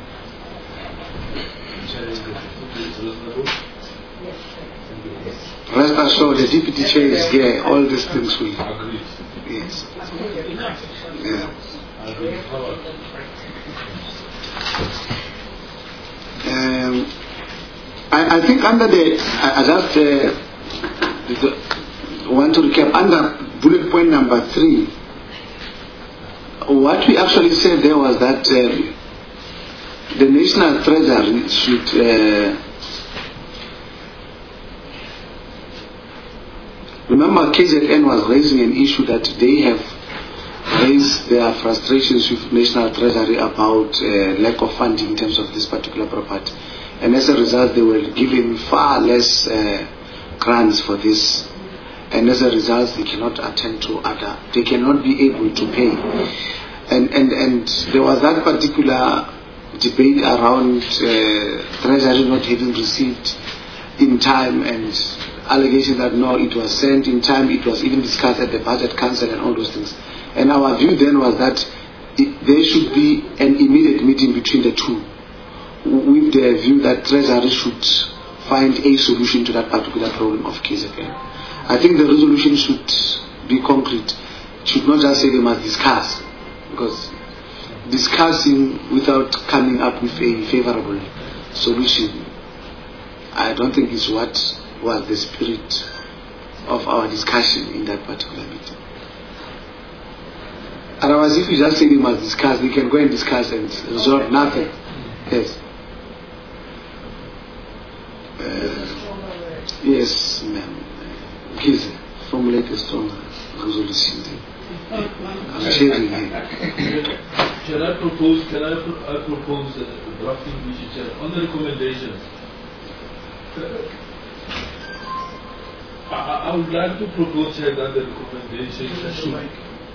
Rest assured, the deputy chair is here. All these things will. Yes. Yeah. I think under I just want to recap under bullet point number 3. What we actually said there was that the National Treasury should remember KZN was raising an issue that they have raised their frustrations with National Treasury about lack of funding in terms of this particular property, and as a result they were given far less grants for this, and as a result they cannot attend to they cannot be able to pay, and there was that particular debate around Treasury not having received in time, and allegation that no, it was sent in time, it was even discussed at the Budget Council and all those things. And our view then was that there should be an immediate meeting between the two, with the view that Treasury should find a solution to that particular problem of KZN. I think the resolution should be concrete. It should not just say they must discuss, because discussing without coming up with a favorable solution, I don't think is what was the spirit of our discussion in that particular meeting. Otherwise, if you just say we must discuss, we can go and discuss and resolve nothing. Yes. Yes, ma'am. Please formulate a strong resolution. I'm chairing here. Can I propose a drafting literature on the recommendations? I would like to propose here that the recommendations should.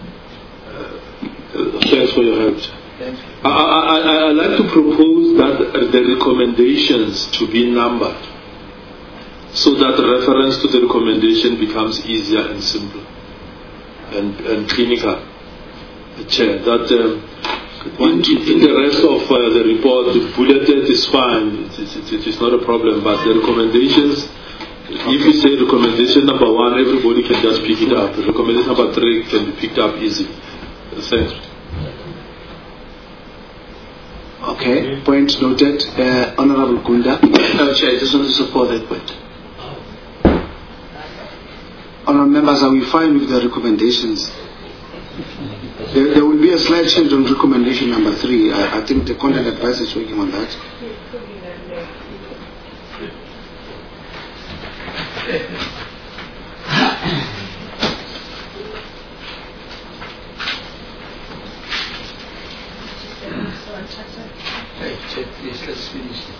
Thanks for your help. I'd like to propose that the recommendations to be numbered, so that reference to the recommendation becomes easier and simpler and clinical. Chair, that in the rest of the report, the bulleted is fine, it is not a problem, but the recommendations, if you say recommendation number 1, everybody can just pick it up. Recommendation number 3 can be picked up easily. Thanks. Okay, point noted. Honorable Kunda. Chair, I just want to support that point. Honorable members, are we fine with the recommendations? There will be a slight change on recommendation number 3. I think the content advisor is working on that. Please, let's finish it.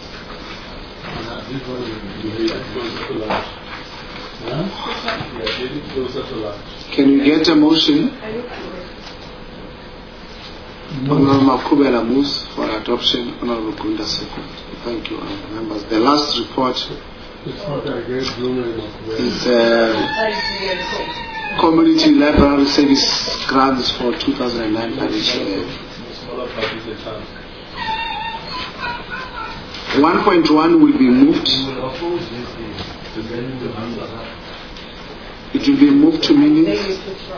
Can we get a motion? Honorable Makubela moves for adoption. Honorable Kunda second. Thank you, honorable members. The last report is Community Library Service Grants for 2009 financial year. 1.1 will be moved. It will be moved to minutes.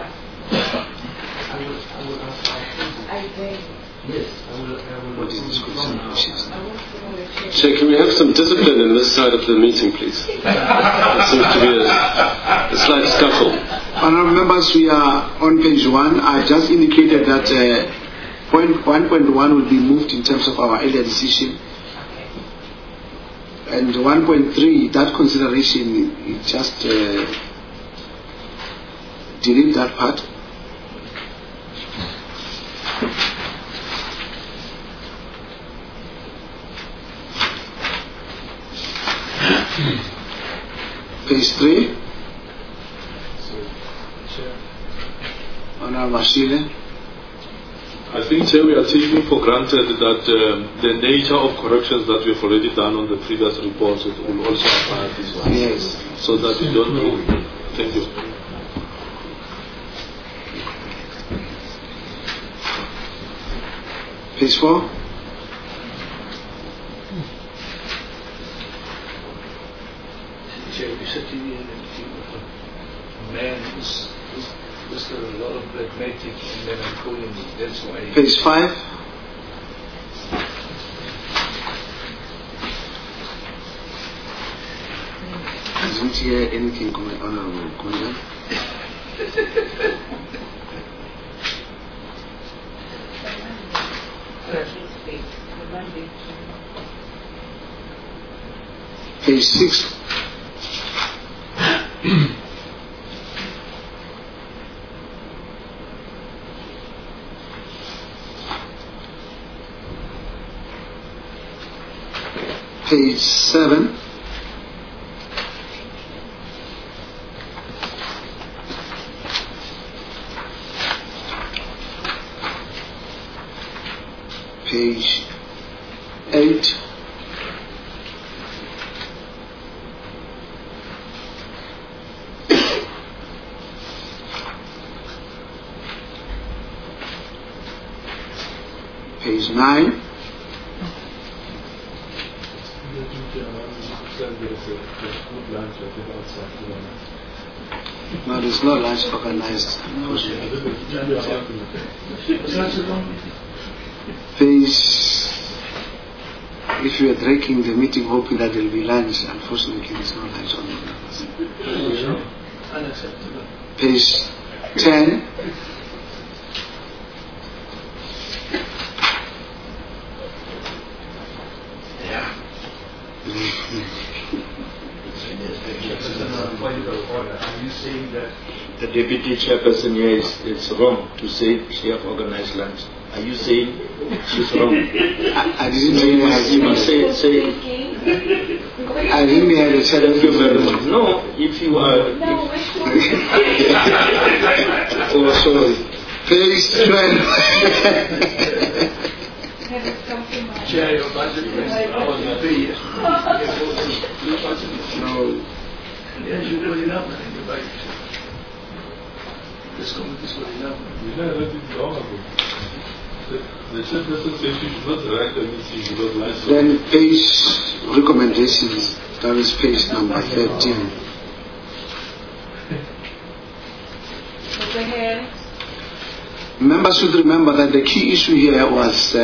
What is this question? Chair, can we have some discipline in this side of the meeting, please? There seems to be a slight scuffle. Honourable members, we are on page 1. I just indicated that point 1.1 will be moved in terms of our earlier decision. And 1.3, that consideration, it just delete that part. Page 3. Honorable Mashile. I think, Chair, we are taking for granted that the nature of corrections that we've already done on the previous reports will also apply to this one. Yes. So that we don't do. Thank you. Page 4. Chair, we sitting here and think of a man who's got a lot of pragmatic, and then I'm calling him. That's why. Page 5. Isn't here anything going on Honorable Kunda? Page 6. Page 7. Page 8. Page 9. No, there's no lunch organized. Page, if you are breaking the meeting hoping that there will be lunch, unfortunately there's no lunch on the numbers. Unacceptable. Page 10. Are you saying that The deputy chairperson here is wrong to say she have organized lunch. Are you saying she's wrong? I didn't say that. Say. I didn't have a chance. Thank you very much. No, if you are. Oh, sorry. Page 12. Chair, your budget is No. Yes, you got enough in the budget. This committee's got enough. The chairperson says you should not direct the meeting because last Then page recommendations, that is page number 13. Members should remember that the key issue here was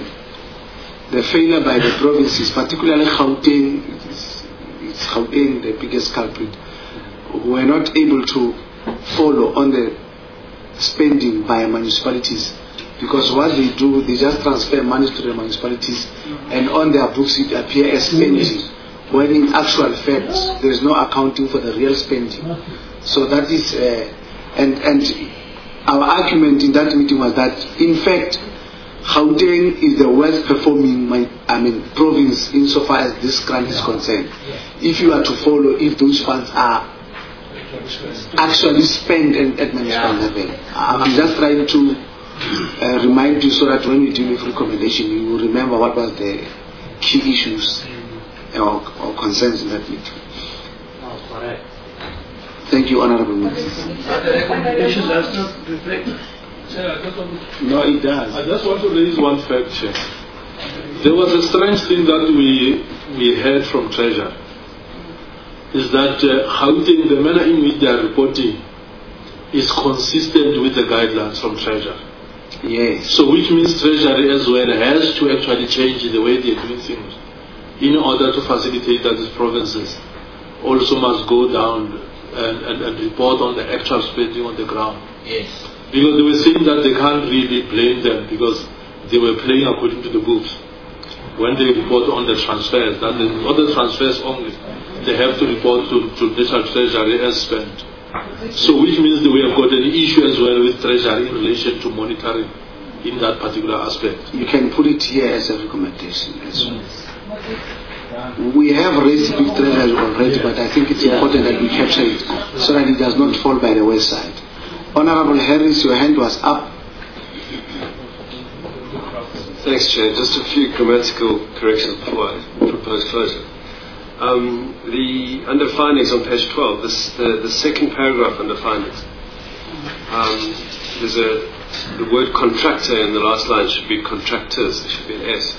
the failure by the provinces, particularly Gauteng. It's Gauteng, the biggest culprit, who were not able to follow on the spending by municipalities. Because what they do, they just transfer money to the municipalities, and on their books it appears as spending, when in actual fact there is no accounting for the real spending. So that is, and our argument in that meeting was that in fact Gauteng is the worst performing province insofar as this grant is concerned. If you are to follow, if those funds are actually spent at municipal level, I'm just trying to remind you so that when we deal with recommendation, you will remember what was the key issues or concerns in that meeting. correct? Thank you, Honorable Members. But the recommendation does not reflect. No, it does. I just want to raise one fact here. There was a strange thing that we heard from Treasury, is that Gauteng, the manner in which they are reporting is consistent with the guidelines from Treasury. Yes. So which means Treasury as well has to actually change the way they are doing things in order to facilitate that these provinces also must go down and report on the actual spending on the ground. Yes. Because they were saying that they can't really blame them because they were playing according to the books. When they report on the transfers, that is not the transfers only, they have to report to National Treasury as spent. So which means that we have got an issue as well with Treasury in relation to monitoring in that particular aspect. You can put it here as a recommendation as well. We have raised it with Treasury already, but I think it's important that we capture it so that it does not fall by the wayside. Honorable Harris, your hand was up. Thanks, Chair. Just a few grammatical corrections before I propose closure. Under findings on page 12, the second paragraph under findings, there's the word contractor in the last line should be contractors. It should be an S.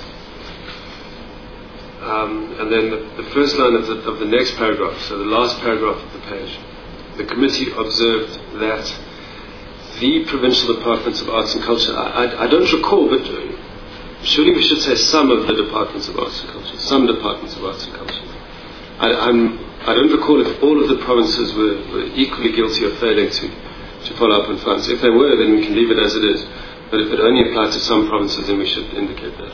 And then the first line of the next paragraph, so the last paragraph of the page, the committee observed that the provincial departments of arts and culture, I don't recall, but surely we should say some of the departments of arts and culture, some departments of arts and culture. I don't recall if all of the provinces were equally guilty of failing to follow up on funds. If they were, then we can leave it as it is. But if it only applied to some provinces, then we should indicate that.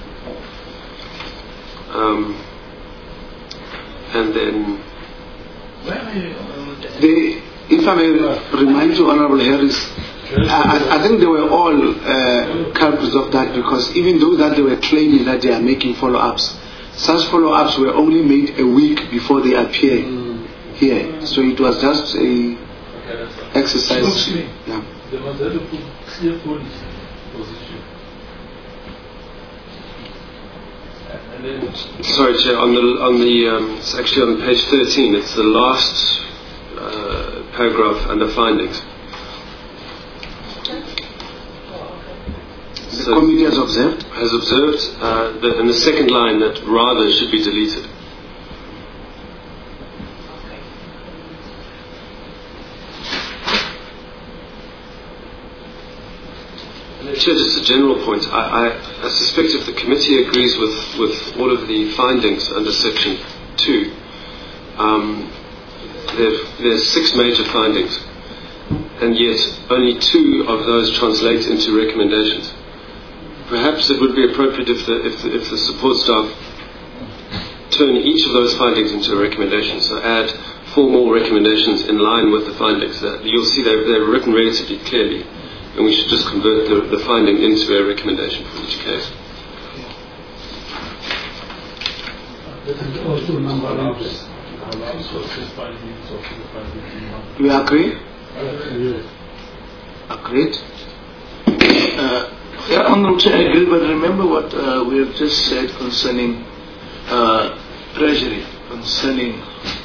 And then, if I may remind you, Honorable Harris, I think they were all culprits of that, because even though that they were claiming that they are making follow-ups, such follow-ups were only made a week before they appear here. So it was just a exercise. Yeah. They must have a clear policy position. sorry, Chair, it's actually on page 13. It's the last paragraph under findings. The committee has observed? Has observed that in the second line that rather should be deleted. Chair, just a general point. I suspect if the committee agrees with all of the findings under Section 2, there's 6 major findings, and yet only 2 of those translate into recommendations. Perhaps it would be appropriate if the support staff turn each of those findings into a recommendation, so add 4 more recommendations in line with the findings. You'll see they're written relatively clearly, and we should just convert the finding into a recommendation for each case. Do you agree? Agreed? Yeah, Honourable Chair, I agree, but remember what we have just said concerning Treasury, concerning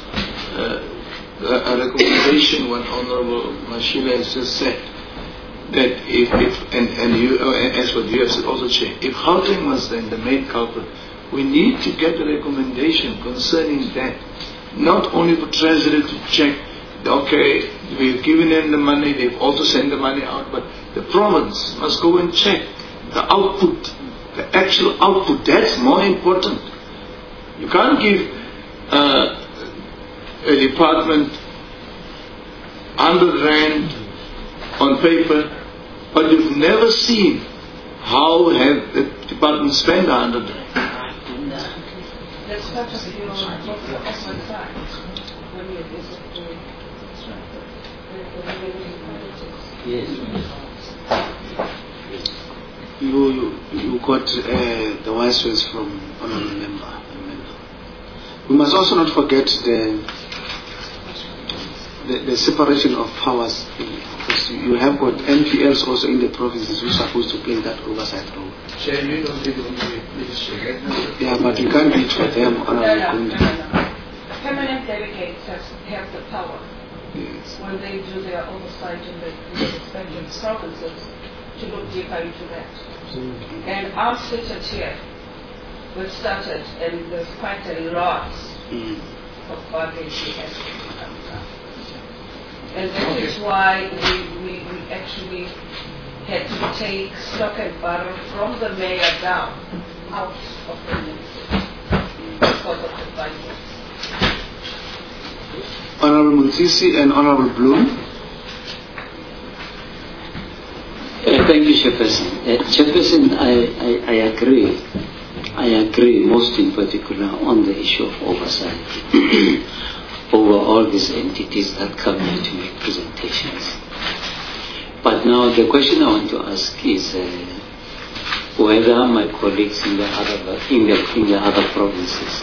a recommendation when Honourable Mashila has just said that and you, as what you have said also, Chair, if Gauteng was then the main culprit, we need to get a recommendation concerning that, not only for Treasury to check, okay, we've given them the money, they've also sent the money out, but the province must go and check the output, the actual output. That's more important. You can't give a department 100 rand on paper, but you've never seen how have the department spent 100 rand. That's part of your exercise when you visit You got the wise words from Honourable Member. We must also not forget the separation of powers, because you have got NPLs also in the provinces who are supposed to play that oversight role. Chair, you don't think it. Yeah, but you can't do it for them, Honourable No. Permanent delegates have the power, yes, when they do their oversight in the respective provinces, to look deeper into that. And our status here, we've started, and there's quite a lot of bargaining has come down. And that is why we actually had to take stock and barrel from the mayor down, out of the ministry, because of the budget. Honourable Muntisi and Honourable Bloom. Thank you, Chairperson. Chairperson, I agree. I agree, most in particular on the issue of oversight over all these entities that come here to make presentations. But now the question I want to ask is whether my colleagues in the other provinces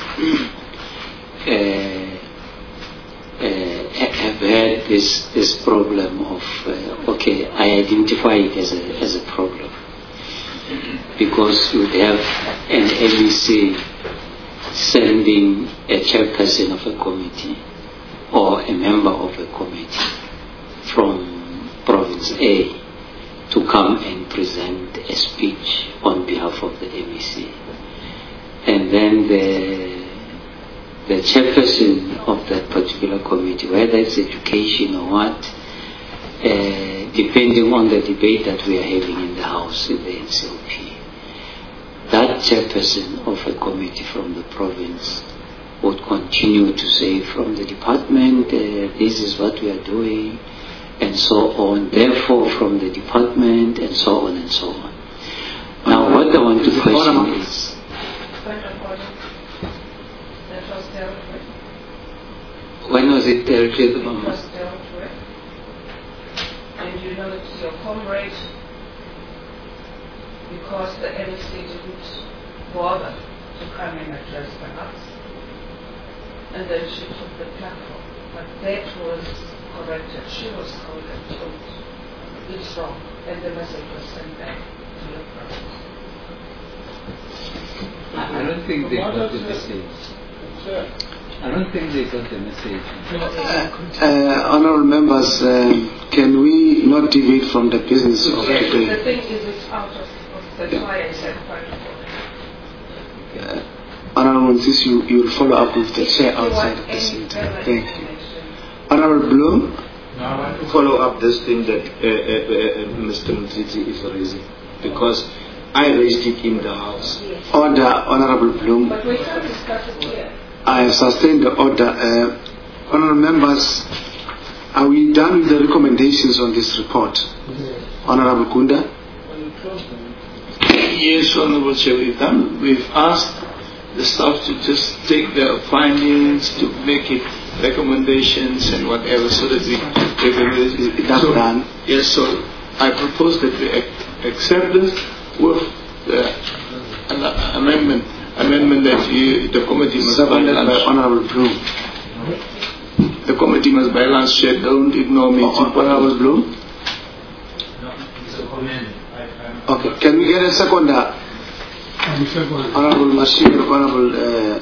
have had this problem of okay, I identify it as a problem, because you would have an MEC sending a chairperson of a committee or a member of a committee from province A to come and present a speech on behalf of the MEC, and then the chairperson of that particular committee, whether it's education or what, depending on the debate that we are having in the House, in the NCOP, that chairperson of a committee from the province would continue to say from the department, this is what we are doing, and so on, therefore from the department, and so on and so on. Now what I want to question is, when was it dealt with? It was dealt with, and you know it's your comrade, because the NEC didn't bother to come and address the House, and then she took the platform. But that was corrected. She was called and told it's wrong, and the message was sent back to the province. I don't think they got the message. I don't think they got the message. Honourable members, can we not deviate from the business of today? The thing is, it's out of that's why I said quite important. Honourable Muntisi, you will follow up with the chair outside at the same time. Thank you. Honourable Bloom? Now I want to follow up this thing that Mr. Muntisi is raising. because I raised it in the House. Order, Honorable Bloom. But we can't discuss it here. I have sustained the order. Honorable members, are we done with the recommendations on this report? Honorable Kunda? Yes, Honorable Chair, we've done. We've asked the staff to just take their findings, to make it recommendations and whatever, so that we that's done. Yes, so I propose that we accept this with an amendment that the committee must by lunch. Honorable Bloom. The committee must by lunch share. Don't ignore me. Honorable Bloom. Okay, can we get a second? Honorable Mashir, Honorable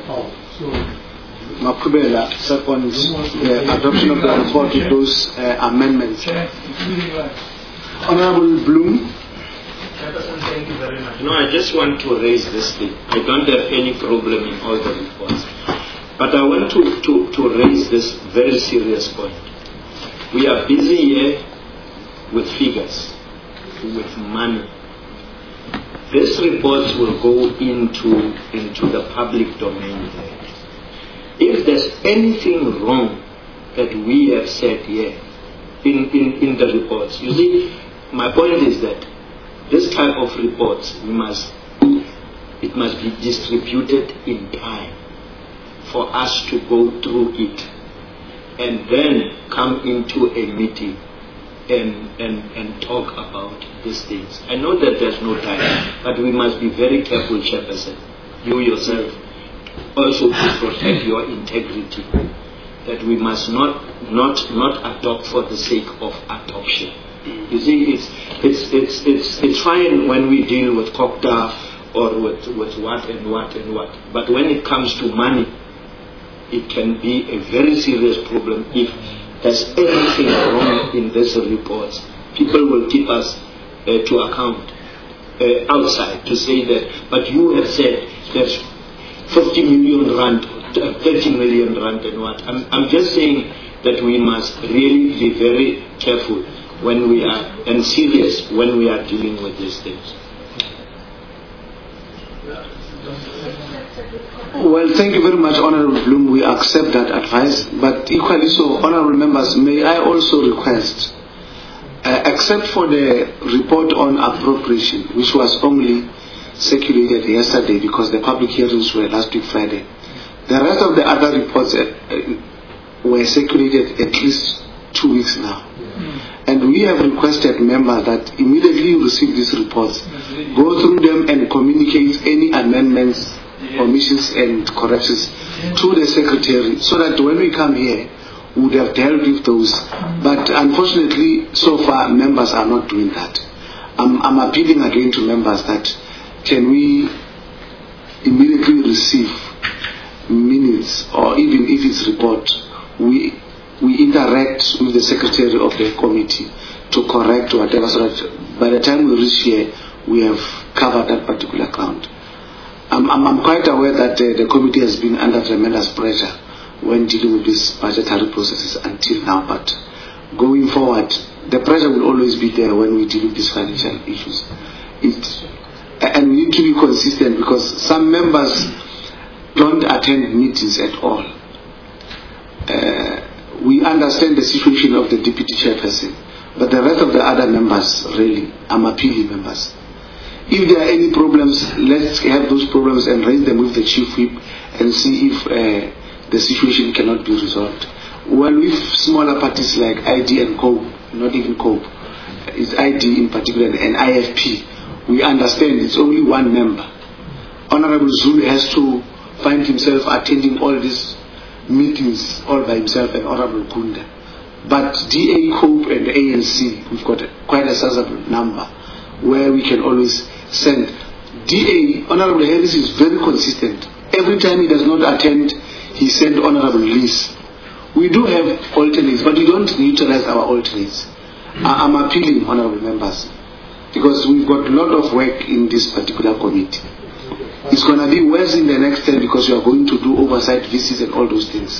Makubela, second the adoption of the report with those amendments. Honorable Bloom. Thank you very much. No, I just want to raise this thing. I don't have any problem in all the reports. But I want to raise this very serious point. We are busy here with figures, with money. These reports will go into the public domain. If there's anything wrong that we have said here in the reports, you see, my point is that this type of reports must be distributed in time for us to go through it and then come into a meeting and talk about these things. I know that there's no time, but we must be very careful, Chairperson, you yourself, also to protect your integrity, that we must not adopt for the sake of adoption. You see, it's fine when we deal with COCTA or with what and what and what, but when it comes to money, it can be a very serious problem if there's anything wrong in these reports. People will keep us to account outside to say that, but you have said there's 50 million rand, 30 million rand and what. I'm just saying that we must really be very careful when we are, and serious when we are dealing with these things. Well, thank you very much, Honorable Bloom. We accept that advice, but equally so, Honorable members, may I also request, except for the report on appropriation, which was only circulated yesterday because the public hearings were last week Friday, the rest of the other reports were circulated at least 2 weeks now. And we have requested members that immediately receive these reports, go through them and communicate any amendments, omissions and corrections to the Secretary, so that when we come here, we would have dealt with those. But unfortunately, so far, members are not doing that. I'm appealing again to members that can we immediately receive minutes, or even if it's report, we interact with the Secretary of the committee to correct whatever, so that by the time we reach here, we have covered that particular ground. I'm quite aware that the committee has been under tremendous pressure when dealing with these budgetary processes until now, but going forward, the pressure will always be there when we deal with these financial issues. And we need to be consistent, because some members don't attend meetings at all. We understand the situation of the deputy chairperson, but the rest of the other members, really, I'm appealing members. If there are any problems, let's have those problems and raise them with the chief whip and see if the situation cannot be resolved. Well, with smaller parties like ID and COPE, not even COPE, it's ID in particular and IFP, we understand it's only one member. Honorable Zulu has to find himself attending all these meetings all by himself, and Honorable Kunda. But DA, COPE and the ANC, we've got quite a sizable number where we can always send. DA, Honorable Harris, is very consistent. Every time he does not attend, he sends Honorable Liz. We do have alternates, but we don't neutralize our alternates. I'm appealing, Honorable members, because we've got a lot of work in this particular committee. It's going to be worse in the next term because we are going to do oversight visits and all those things.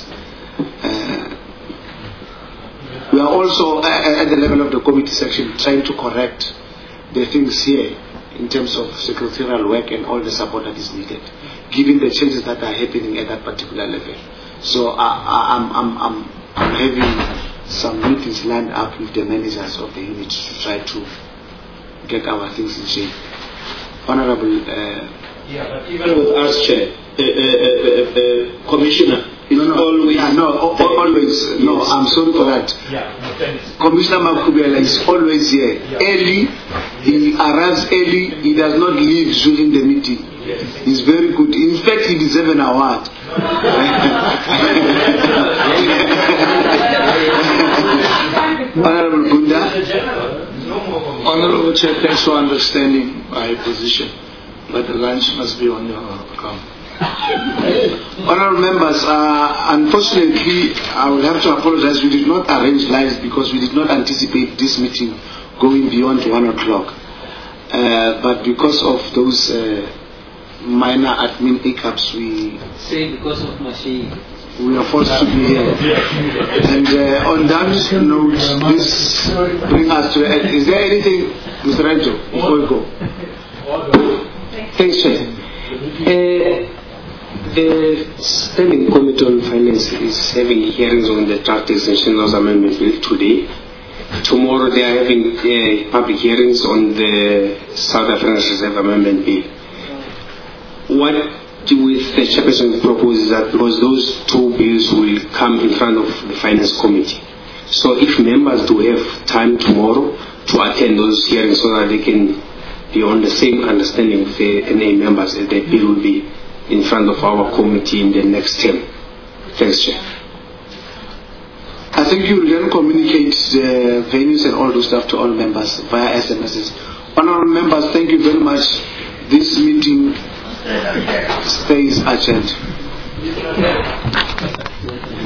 We are also at the level of the committee section trying to correct the things here in terms of secretarial work and all the support that is needed, given the changes that are happening at that particular level. So I'm having some meetings lined up with the managers of the unit to try to get our things in shape. Honorable. Yeah, but even with us, Chair, Commissioner. Always. Always. No, I'm sorry for that. Commissioner Makubela is always here. Early, he arrives early, he does not leave during the meeting. He's very good. In fact, he deserves an award. Honorable Gunda. Honorable Chair, thanks for understanding my position, but the lunch must be on your account. Honourable members, unfortunately, I will have to apologize. We did not arrange lives because we did not anticipate this meeting going beyond 1 o'clock. But because of those minor admin hiccups, we because of machine. We are forced to be here. And on that note, this brings us to end. Is there anything, Mr. Rancho, before we go? Thanks, Chair. The Standing Committee on Finance is having hearings on the Draft Exemption Laws Amendment Bill today. Tomorrow they are having public hearings on the South African Reserve Amendment Bill. What with the chairperson proposes that because those two bills will come in front of the Finance Committee. So if members do have time tomorrow to attend those hearings so that they can be on the same understanding with the NA members, that the bill will be in front of our committee in the next term. Thanks, Chair. I think you will then communicate the venues and all those stuff to all members via SMSs. Honourable members, thank you very much. This meeting stays adjourned.